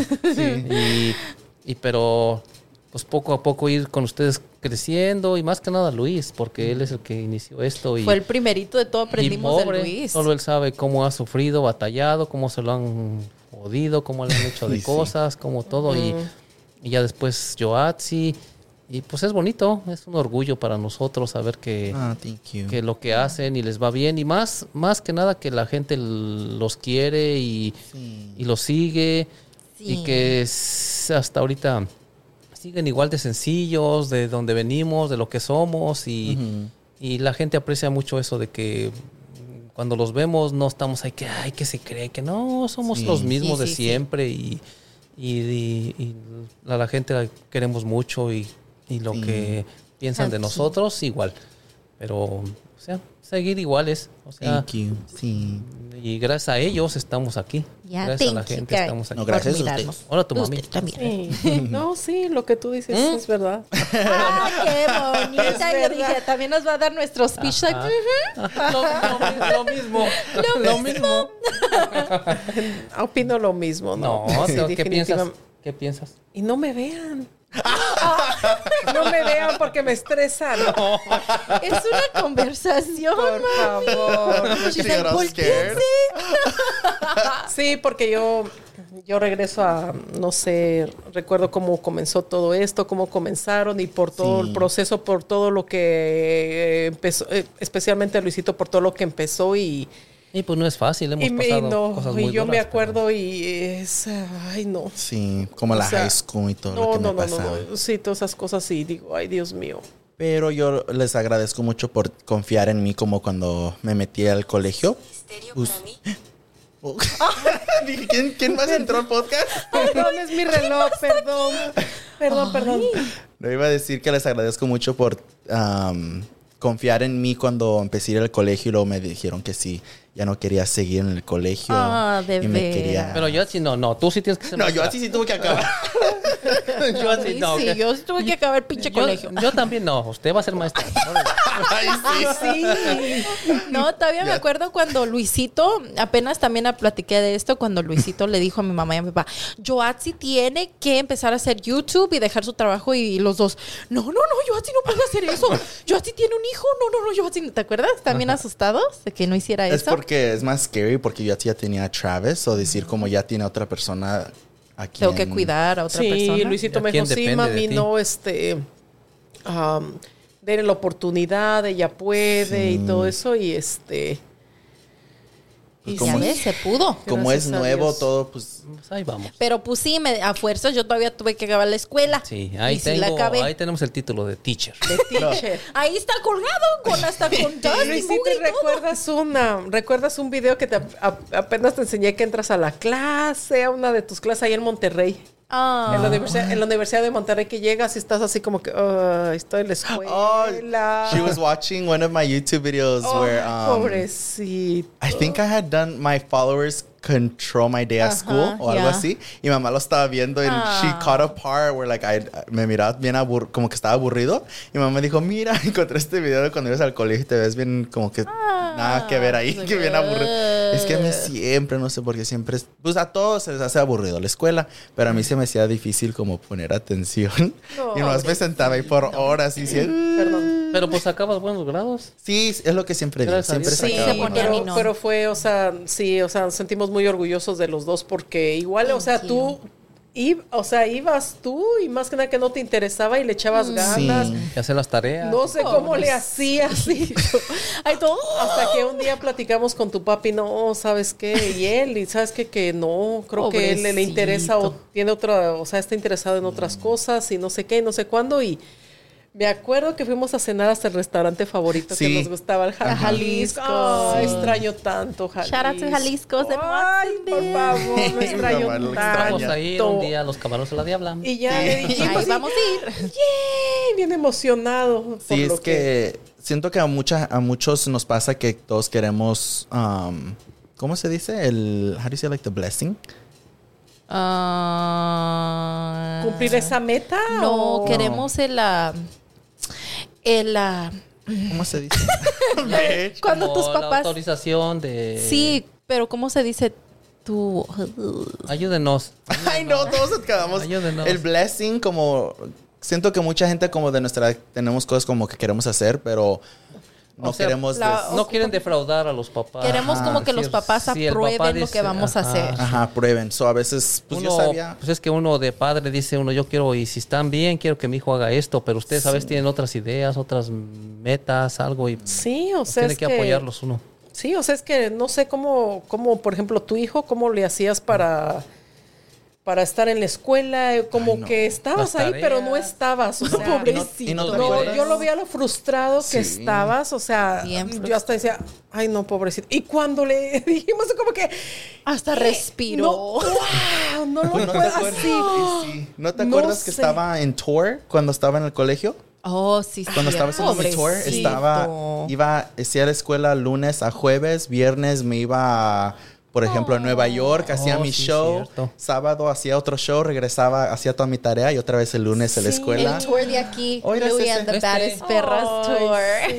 Pero pues poco a poco ir con ustedes creciendo y más que nada Luis, porque él es el que inició esto. Fue el primerito de todo, aprendimos de Luis. Solo él sabe cómo ha sufrido, batallado, cómo se lo han jodido, cómo le han hecho de cosas, cómo todo. Y ya después Yoatzi. Y pues es bonito, es un orgullo para nosotros saber que lo que hacen y les va bien. Y más que nada que la gente los quiere y los sigue. Y que hasta ahorita siguen igual de sencillos, de donde venimos, de lo que somos. Y la gente aprecia mucho eso de que cuando los vemos no estamos ahí que se cree que no, somos los mismos de siempre. Y a la gente la queremos mucho y lo que piensan de nosotros igual. Pero, o sea, seguir iguales. O sea, Thank you. Sí. Y gracias a ellos estamos aquí. Gracias a la gente estamos aquí. No, gracias a usted. Ahora tu mami. También. Sí. No, sí, lo que tú dices es verdad. ¡Ah, qué bonita! Yo dije, también nos va a dar nuestro speech. Like, Lo mismo. Opino lo mismo, ¿no? No, Sí, ¿qué piensas? ¿Qué piensas? Y no me vean. No me vean porque me estresan. No. Es una conversación, por favor. Sí, porque yo regreso a, no sé, recuerdo cómo comenzó todo esto, cómo comenzaron y por todo el proceso, por todo lo que empezó, especialmente Luisito, por todo lo que empezó y pues no es fácil, hemos pasado cosas muy y yo duras, me acuerdo y es, ay no. Sí, como la high school y todo lo que me pasaba. No, sí, todas esas cosas y digo, ay Dios mío. Pero yo les agradezco mucho por confiar en mí como cuando me metí al colegio. ¿Quién más entró al podcast? Perdón, es mi reloj, perdón. No, iba a decir que les agradezco mucho por confiar en mí cuando empecé a ir al colegio y luego me dijeron que sí, ya no quería seguir en el colegio. De y me quería... Pero yo así no, tú sí tienes que ser No, yo así sí tuve que acabar. Yo así no. Sí, yo tuve que acabar el pinche colegio. Yo también no, usted va a ser maestra. Ay, sí. No, todavía me acuerdo cuando Luisito, apenas también platiqué de esto, cuando Luisito le dijo a mi mamá y a mi papá, Yoatzi tiene que empezar a hacer YouTube y dejar su trabajo y los dos, no, Yoatzi no puede hacer eso. Yoatzi tiene un hijo, no, Yoatzi, ¿te acuerdas? También asustados de que no hiciera eso. Es porque es más scary porque yo ya tenía a Travis o decir como ya tiene a otra persona aquí. Tengo que cuidar a otra persona. Sí, Luisito me dijo, sí, mami, no, denle la oportunidad, ella puede y todo eso y pues, Y como, ya ves, se pudo. como es Gracias a nuevo Dios. todo, pues... Pues ahí vamos. Pero pues sí, a fuerzas yo todavía tuve que acabar la escuela. Sí, ahí y sí la tengo, acabé. ahí tenemos el título de teacher. De teacher. Ahí está colgado hasta con Dust Luis, y ¿sí mugre te y todo. recuerdas un video que apenas te enseñé que entras a la clase, a una de tus clases ahí en Monterrey? Ah. En la Universidad de Monterrey, que llegas y estás así como que, estoy en la escuela. She was watching one of my YouTube videos where Pobrecito. I think I had done my followers control my day at school o algo yeah. así, y mamá lo estaba viendo y she caught a part where like me miraba bien como que estaba aburrido, y mamá me dijo, mira, encontré este video de cuando ibas al colegio y te ves bien como que nada que ver ahí, que bien aburrido. Es que a mí siempre, no sé por qué siempre, pues a todos se les hace aburrido la escuela, pero a mí se me hacía difícil como poner atención. No, Y más me sentaba ahí por horas y Perdón. Pero pues sacabas buenos grados. Sí, es lo que siempre digo, Gracias a siempre Dios. Sí, sacaba se buenas ponía notas. y no. Pero fue, o sea, sí, o sea, nos sentimos muy orgullosos de los dos porque igual, o sea, tú... ibas tú y más que nada que no te interesaba y le echabas ganas. Sí. Y hacer las tareas. No sé cómo le hacías. Ay, todo. Hasta que un día platicamos con tu papi, no, ¿sabes qué? Y él, y ¿sabes qué? Que no, creo que él le interesa o tiene otra, o sea, está interesado en otras cosas y no sé qué, y no sé cuándo. Y me acuerdo que fuimos a cenar hasta el restaurante favorito que Sí. nos gustaba, el Jalisco. Ay, extraño tanto Jalisco. Shout out to Jalisco de Ay, por favor, lo extraño Mamá, lo Vamos a ir tanto. un día a los camarones a la Diabla. Y ya le dijimos, Ahí vamos a ir. ¡yay! Bien emocionado. por Sí, lo es que siento que a muchos nos pasa que todos queremos, ¿cómo se dice? How do you say like the blessing? ¿Cumplir esa meta? No, o- queremos ¿Cómo se dice? Bitch. cuando Como tus la papás. autorización de... Sí, pero ¿cómo se dice? Tú. Ayúdenos. Ay, no, todos nos quedamos. Ayúdenos. El blessing, como siento que mucha gente como de nuestra edad tenemos cosas como que queremos hacer, pero no O sea, queremos. No quieren defraudar a los papás. Queremos como que Sí, los papás sí, el papá aprueben lo dice, que vamos a ajá. hacer. Ajá, prueben. So, a veces, pues yo sabía. Pues es que uno de padre dice yo quiero, y si están bien, quiero que mi hijo haga esto, pero ustedes a veces tienen otras ideas, otras metas, algo, y Sí, o pues sea, tiene es que apoyarlos uno. Sí, o sea, es que no sé cómo, por ejemplo, tu hijo, ¿cómo le hacías para estar en la escuela? Como Ay, no. que estabas Las ahí, pero no tareas. estabas. O sea, pobrecito. ¿Y no te acuerdas? yo lo veía lo frustrado que Sí. estabas. O sea, Bien yo hasta decía, ay, no, pobrecito. Y cuando le dijimos, como que... Hasta respiró. No, wow, no lo Pues, ¿no te puedo acuerdas? así. Sí. ¿No te No acuerdas que sé. estaba en tour cuando estaba en el colegio? Oh, sí, sí. Cuando estaba haciendo mi tour, hacía la escuela lunes a jueves, viernes me iba, por ejemplo, a Nueva York, hacía mi sí, show, cierto. sábado hacía otro show, regresaba, hacía toda mi tarea y otra vez el lunes a la escuela. El tour de aquí. Oiga, Louis ese- and the este. Baddest Perras Tour.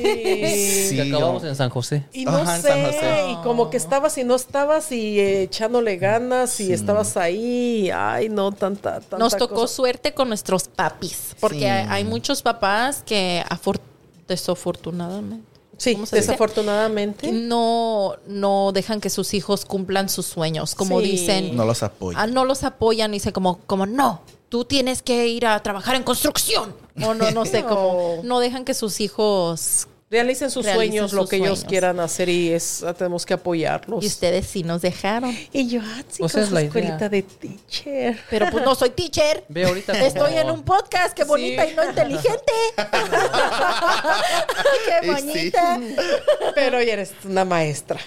Sí. Sí, Que acabamos yo- en San José. Y no Ajá, en sé, San José. y como que estabas y no estabas y echándole ganas y estabas ahí. Ay, no, tanta Nos tocó cosa. suerte con nuestros papis. Porque Sí. hay muchos papás que desafortunadamente. Sí, ¿cómo se dice? desafortunadamente. No dejan que sus hijos cumplan sus sueños. Como Sí. dicen, No los apoyo. no los apoyan. Dice como no, tú tienes que ir a trabajar en construcción. O no sé, como no dejan que sus hijos. Realicen sus Realicen sueños, lo sus que ellos sueños. quieran hacer y tenemos que apoyarlos. Y ustedes sí nos dejaron. Y yo, sí, Pues con es su la escuelita idea. de teacher. Pero pues no soy teacher. Ve ahorita Estoy como- en un podcast, qué bonita y no inteligente. Qué Y sí. bonita. Pero ya eres una maestra.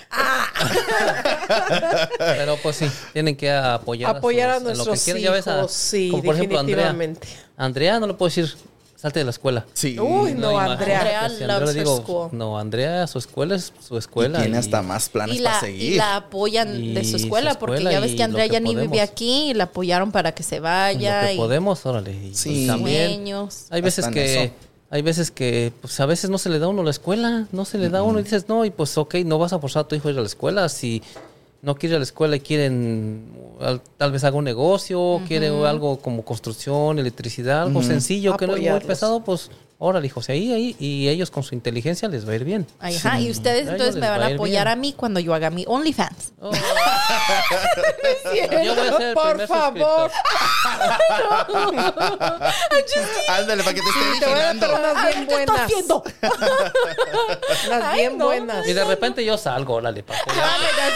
Pero pues sí, tienen que apoyar, Apoyar a en lo que nuestros quieran. Ya ves hijos, sí, como por ejemplo Andrea. definitivamente. Andrea no le puedo decir, salte de la escuela. Sí. Uy, no, imagínate, Andrea. si loves le her digo, school. no, Andrea, su escuela es su Y escuela. tiene hasta más planes Y para la, seguir. y la apoyan de su Y escuela, su porque escuela ya ves y que Andrea lo que ya ni vive podemos. aquí y la apoyaron para que se En vaya. lo que y podemos, órale. Y Sí. también sueños. hay veces Hasta en que pues a veces no se le da a uno la escuela, no se le da a uno y dices, no, y pues ok, no vas a forzar a tu hijo a ir a la escuela. Si no quiere ir a la escuela y tal vez haga un negocio, quiere algo como construcción, electricidad, algo sencillo que no es muy Apoyarlos. pesado, pues órale, hijos, ahí, y ellos con su inteligencia les va a ir bien. Ajá, y ustedes A entonces ellos me les van va a a ir apoyar bien. a mí cuando yo haga mi OnlyFans. Oh. Yo voy a ser el Por primer favor. suscriptor. Ándale, para que te esté Te voy a dar vigilando. unas bien ¿Qué estás buenas. haciendo? Las bien buenas. Y de repente yo salgo, órale, pa' apoyar.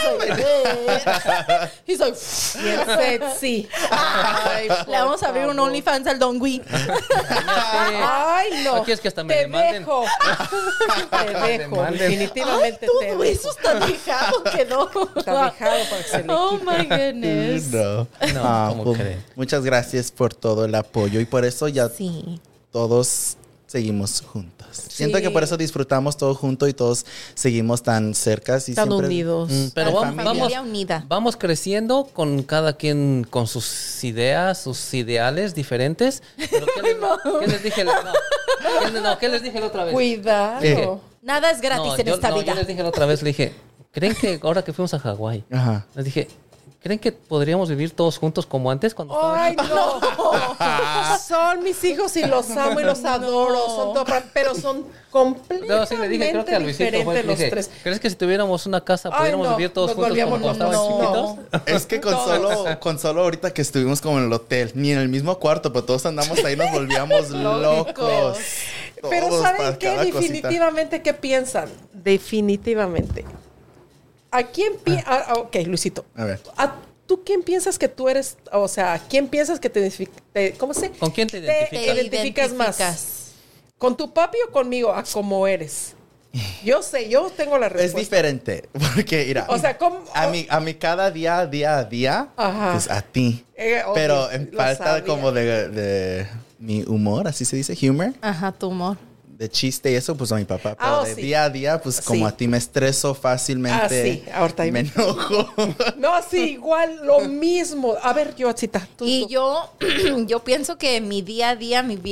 He's like, Bien sexy. Ay, le vamos a abrir un OnlyFans al Don Gui. Ay, no. Aquí es que hasta me te demanden. dejo. Te dejo. demanden. Definitivamente te Todo dejo. eso está dejado, quedó. Está dejado para que se le Oh quite. my goodness. No. No, ¿cómo pues, creen? muchas gracias por todo el apoyo y por eso ya Sí. todos seguimos juntos. Siento que por eso disfrutamos todos juntos y todos seguimos tan cercas y Tan siempre unidos. Pero Ay, vamos, familia unida. vamos creciendo con cada quien con sus ideas, sus ideales diferentes. Pero ¿qué les dije? ¿Qué les dije la otra vez? Cuidado. ¿Qué? Nada es gratis en esta vida. Yo les dije la otra vez, le dije, ¿creen que ahora que fuimos a Hawái, Ajá. les dije, ¿creen que podríamos vivir todos juntos como antes cuando Ay, no. Son mis hijos y los amo y los adoro. Son pero son completamente No, sí, le dije, creo que a Luisito fue, diferentes le los dije, tres. ¿crees que si tuviéramos una casa Ay, pudiéramos no, vivir todos nos juntos como volvíamos cuando estaban locos. chiquitos? Es que con solo ahorita que estuvimos como en el hotel, ni en el mismo cuarto, pero todos andamos ahí, nos volvíamos locos. Pero Todos, ¿saben para qué? cada cosita. Definitivamente, ¿qué piensan? Definitivamente. ¿A quién ok, Luisito. A ver. ¿Tú quién piensas que tú eres? O sea, ¿quién piensas que ¿cómo se? ¿Con quién te Te identificas? identificas más? ¿Con tu papi o conmigo? ¿A cómo eres? Yo sé, yo tengo la respuesta. Es diferente, porque mira, O sea, ¿cómo? a mí cada día, Ajá. pues a ti. Obvio, Pero en lo falta sabía. como de mi humor, así se dice, humor, Ajá, tu humor. de chiste y eso, pues a mi papá. Pero de sí. día a día, pues como Sí. a ti me estreso fácilmente. Sí, ahorita me enojo. No, sí, igual, lo mismo. A ver, Yoatzita, tú. Y yo pienso que mi día a día, mi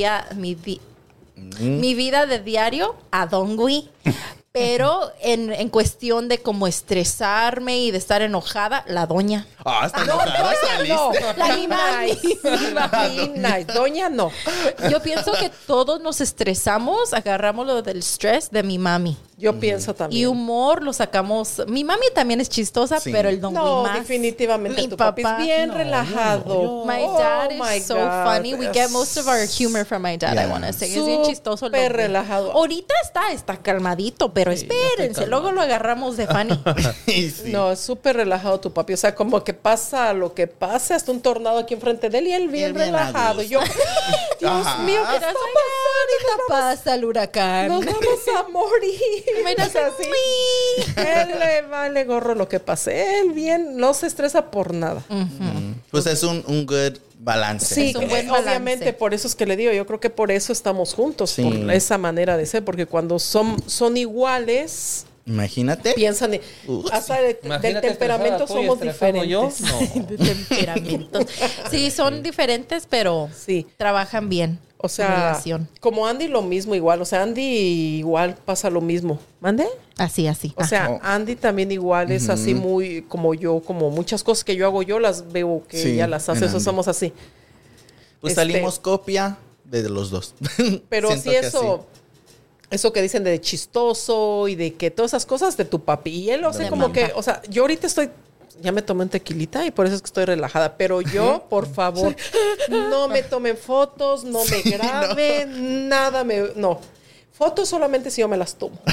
vida de diario, a Don Gui. Pero en cuestión de como estresarme y de estar enojada, la doña. Ah, está enojada, saliste. No, La mi mami. Nice. Doña, no. Yo pienso que todos nos estresamos, agarramos lo del stress de mi mami. Yo pienso también. Y humor lo sacamos. Mi mami también es chistosa, Sí. pero el Don Gui No, más. definitivamente Mi tu papi es bien no, relajado. My Oh, dad my is so God. funny. We get most of our humor from my dad, I Yeah. want to say. Es bien chistoso. el Súper Don Gui. relajado. Ahorita está calmadito, pero espérense, luego lo agarramos de funny. Y sí. No, es súper relajado tu papi. O sea, como que pasa lo que pasa, hasta un tornado aquí enfrente de él y él bien bien a relajado. gusto. Y yo, Dios Ajá. mío, ¿qué Pero está ahorita pasa el huracán. Nos vamos a morir. Mira, O sea, sí. Él le vale gorro lo que pase. Él bien no se estresa por nada. Pues es un good balance. Sí, Es un buen balance. obviamente por eso es que le digo, yo creo que por eso estamos juntos, Sí. por esa manera de ser, porque cuando son iguales, Imagínate. piensan, hasta del Imagínate temperamento estresada tú y somos estresado yo. diferentes. No. De temperamentos. Sí, son diferentes, pero Sí. trabajan bien. O su sea, relación. como Andy lo mismo igual, o sea, Andy igual pasa lo mismo. ¿Mande? Así. O sea, Andy también igual es así muy como yo, como muchas cosas que yo hago yo las veo que Sí, ella las hace, en eso Andy. somos así. Pues salimos copia de los dos. Pero Siento sí que eso que dicen de chistoso y de que todas esas cosas de tu papi. Y él, o sea, De como mamá. que, o sea, yo ahorita ya me tomé un tequilita y por eso es que estoy relajada. Pero yo, por favor, no me tomen fotos, no me graben, no. Fotos solamente si yo me las tomo.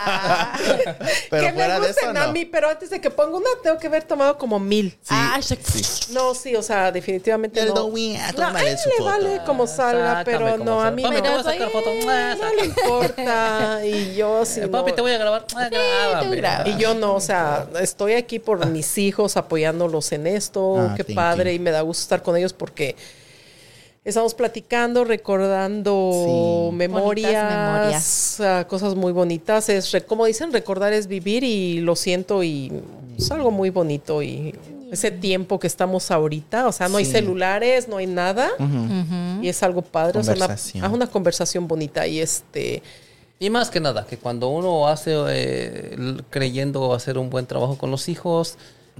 Pero que me fuera de gusten eso, a no. mí, pero antes de que ponga una, tengo que haber tomado como 1000. No, sí, o sea, definitivamente El no. Don Gui, No, tómale a él su le foto. vale como salga, Sácame pero como no, a salga. mí Papi, me te voy a da sacar foto. no le importa. Y yo sí. Papi, te voy a grabar. Grábame. graba. Y yo no, o sea, estoy aquí por mis hijos, apoyándolos en esto. Ah, Qué thank padre. you. Y me da gusto estar con ellos porque estamos platicando, recordando Sí. memorias, cosas muy bonitas. Como dicen, recordar es vivir y lo siento y es algo muy bonito. Y ese tiempo que estamos ahorita, o sea, no hay Sí. celulares, no hay nada. Y es algo padre, o sea, Conversación. una conversación bonita. Y Y más que nada, que cuando uno hace creyendo hacer un buen trabajo con los hijos,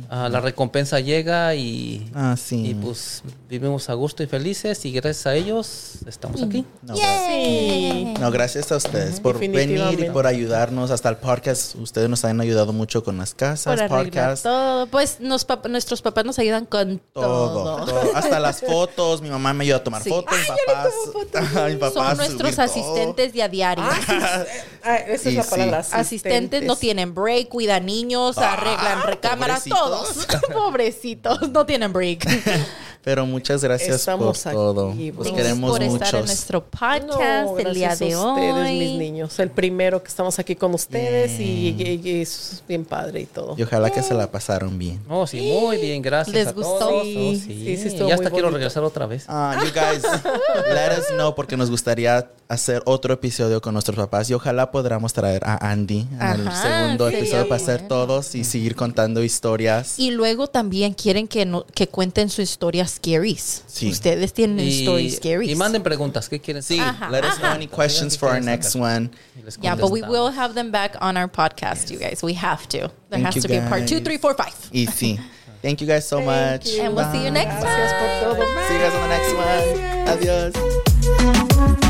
la recompensa llega y pues vivimos a gusto y felices y gracias a ellos estamos aquí. No, gracias a ustedes por venir y por ayudarnos hasta el podcast. Ustedes nos han ayudado mucho con las casas, Por arreglar podcast. todo. Pues nuestros papás nos ayudan con todo. Hasta las fotos. Mi mamá me ayuda a tomar fotos. Mi papá Son nuestros asistentes de a diario. Esa es la palabra. Asistentes no tienen break, cuidan niños, arreglan recámaras, todos. Pobrecitos, no tienen break. Pero muchas gracias Estamos por todo. aquí, Los bro. queremos por mucho. estar en nuestro podcast el día de a ustedes, hoy. mis niños. El primero que estamos aquí con ustedes y es bien padre y todo. Y ojalá que se la pasaron bien. Oh, sí, muy bien, gracias ¿Les a gustó? todos. Sí, sí, estuvo ya hasta muy quiero bonito. regresar otra vez. You guys, let us know porque nos gustaría hacer otro episodio con nuestros papás y ojalá podamos traer a Andy en el Ajá, segundo sería episodio para hacer bueno. todos y seguir contando historias. Y luego también quieren que cuenten su historia scaries. Sí. Ustedes tienen stories scaries. Y manden preguntas, ¿qué quieren? Sí, Ajá, let us know ajá. any questions for our next one. Yeah, but we will have them back on our podcast, you guys. We have to. There Thank has you, to be a part 2, guys. 3, 4, 5. Y sí. Thank you guys so much. And we'll see you next time. Gracias por todo. See you guys on the next one. Adiós.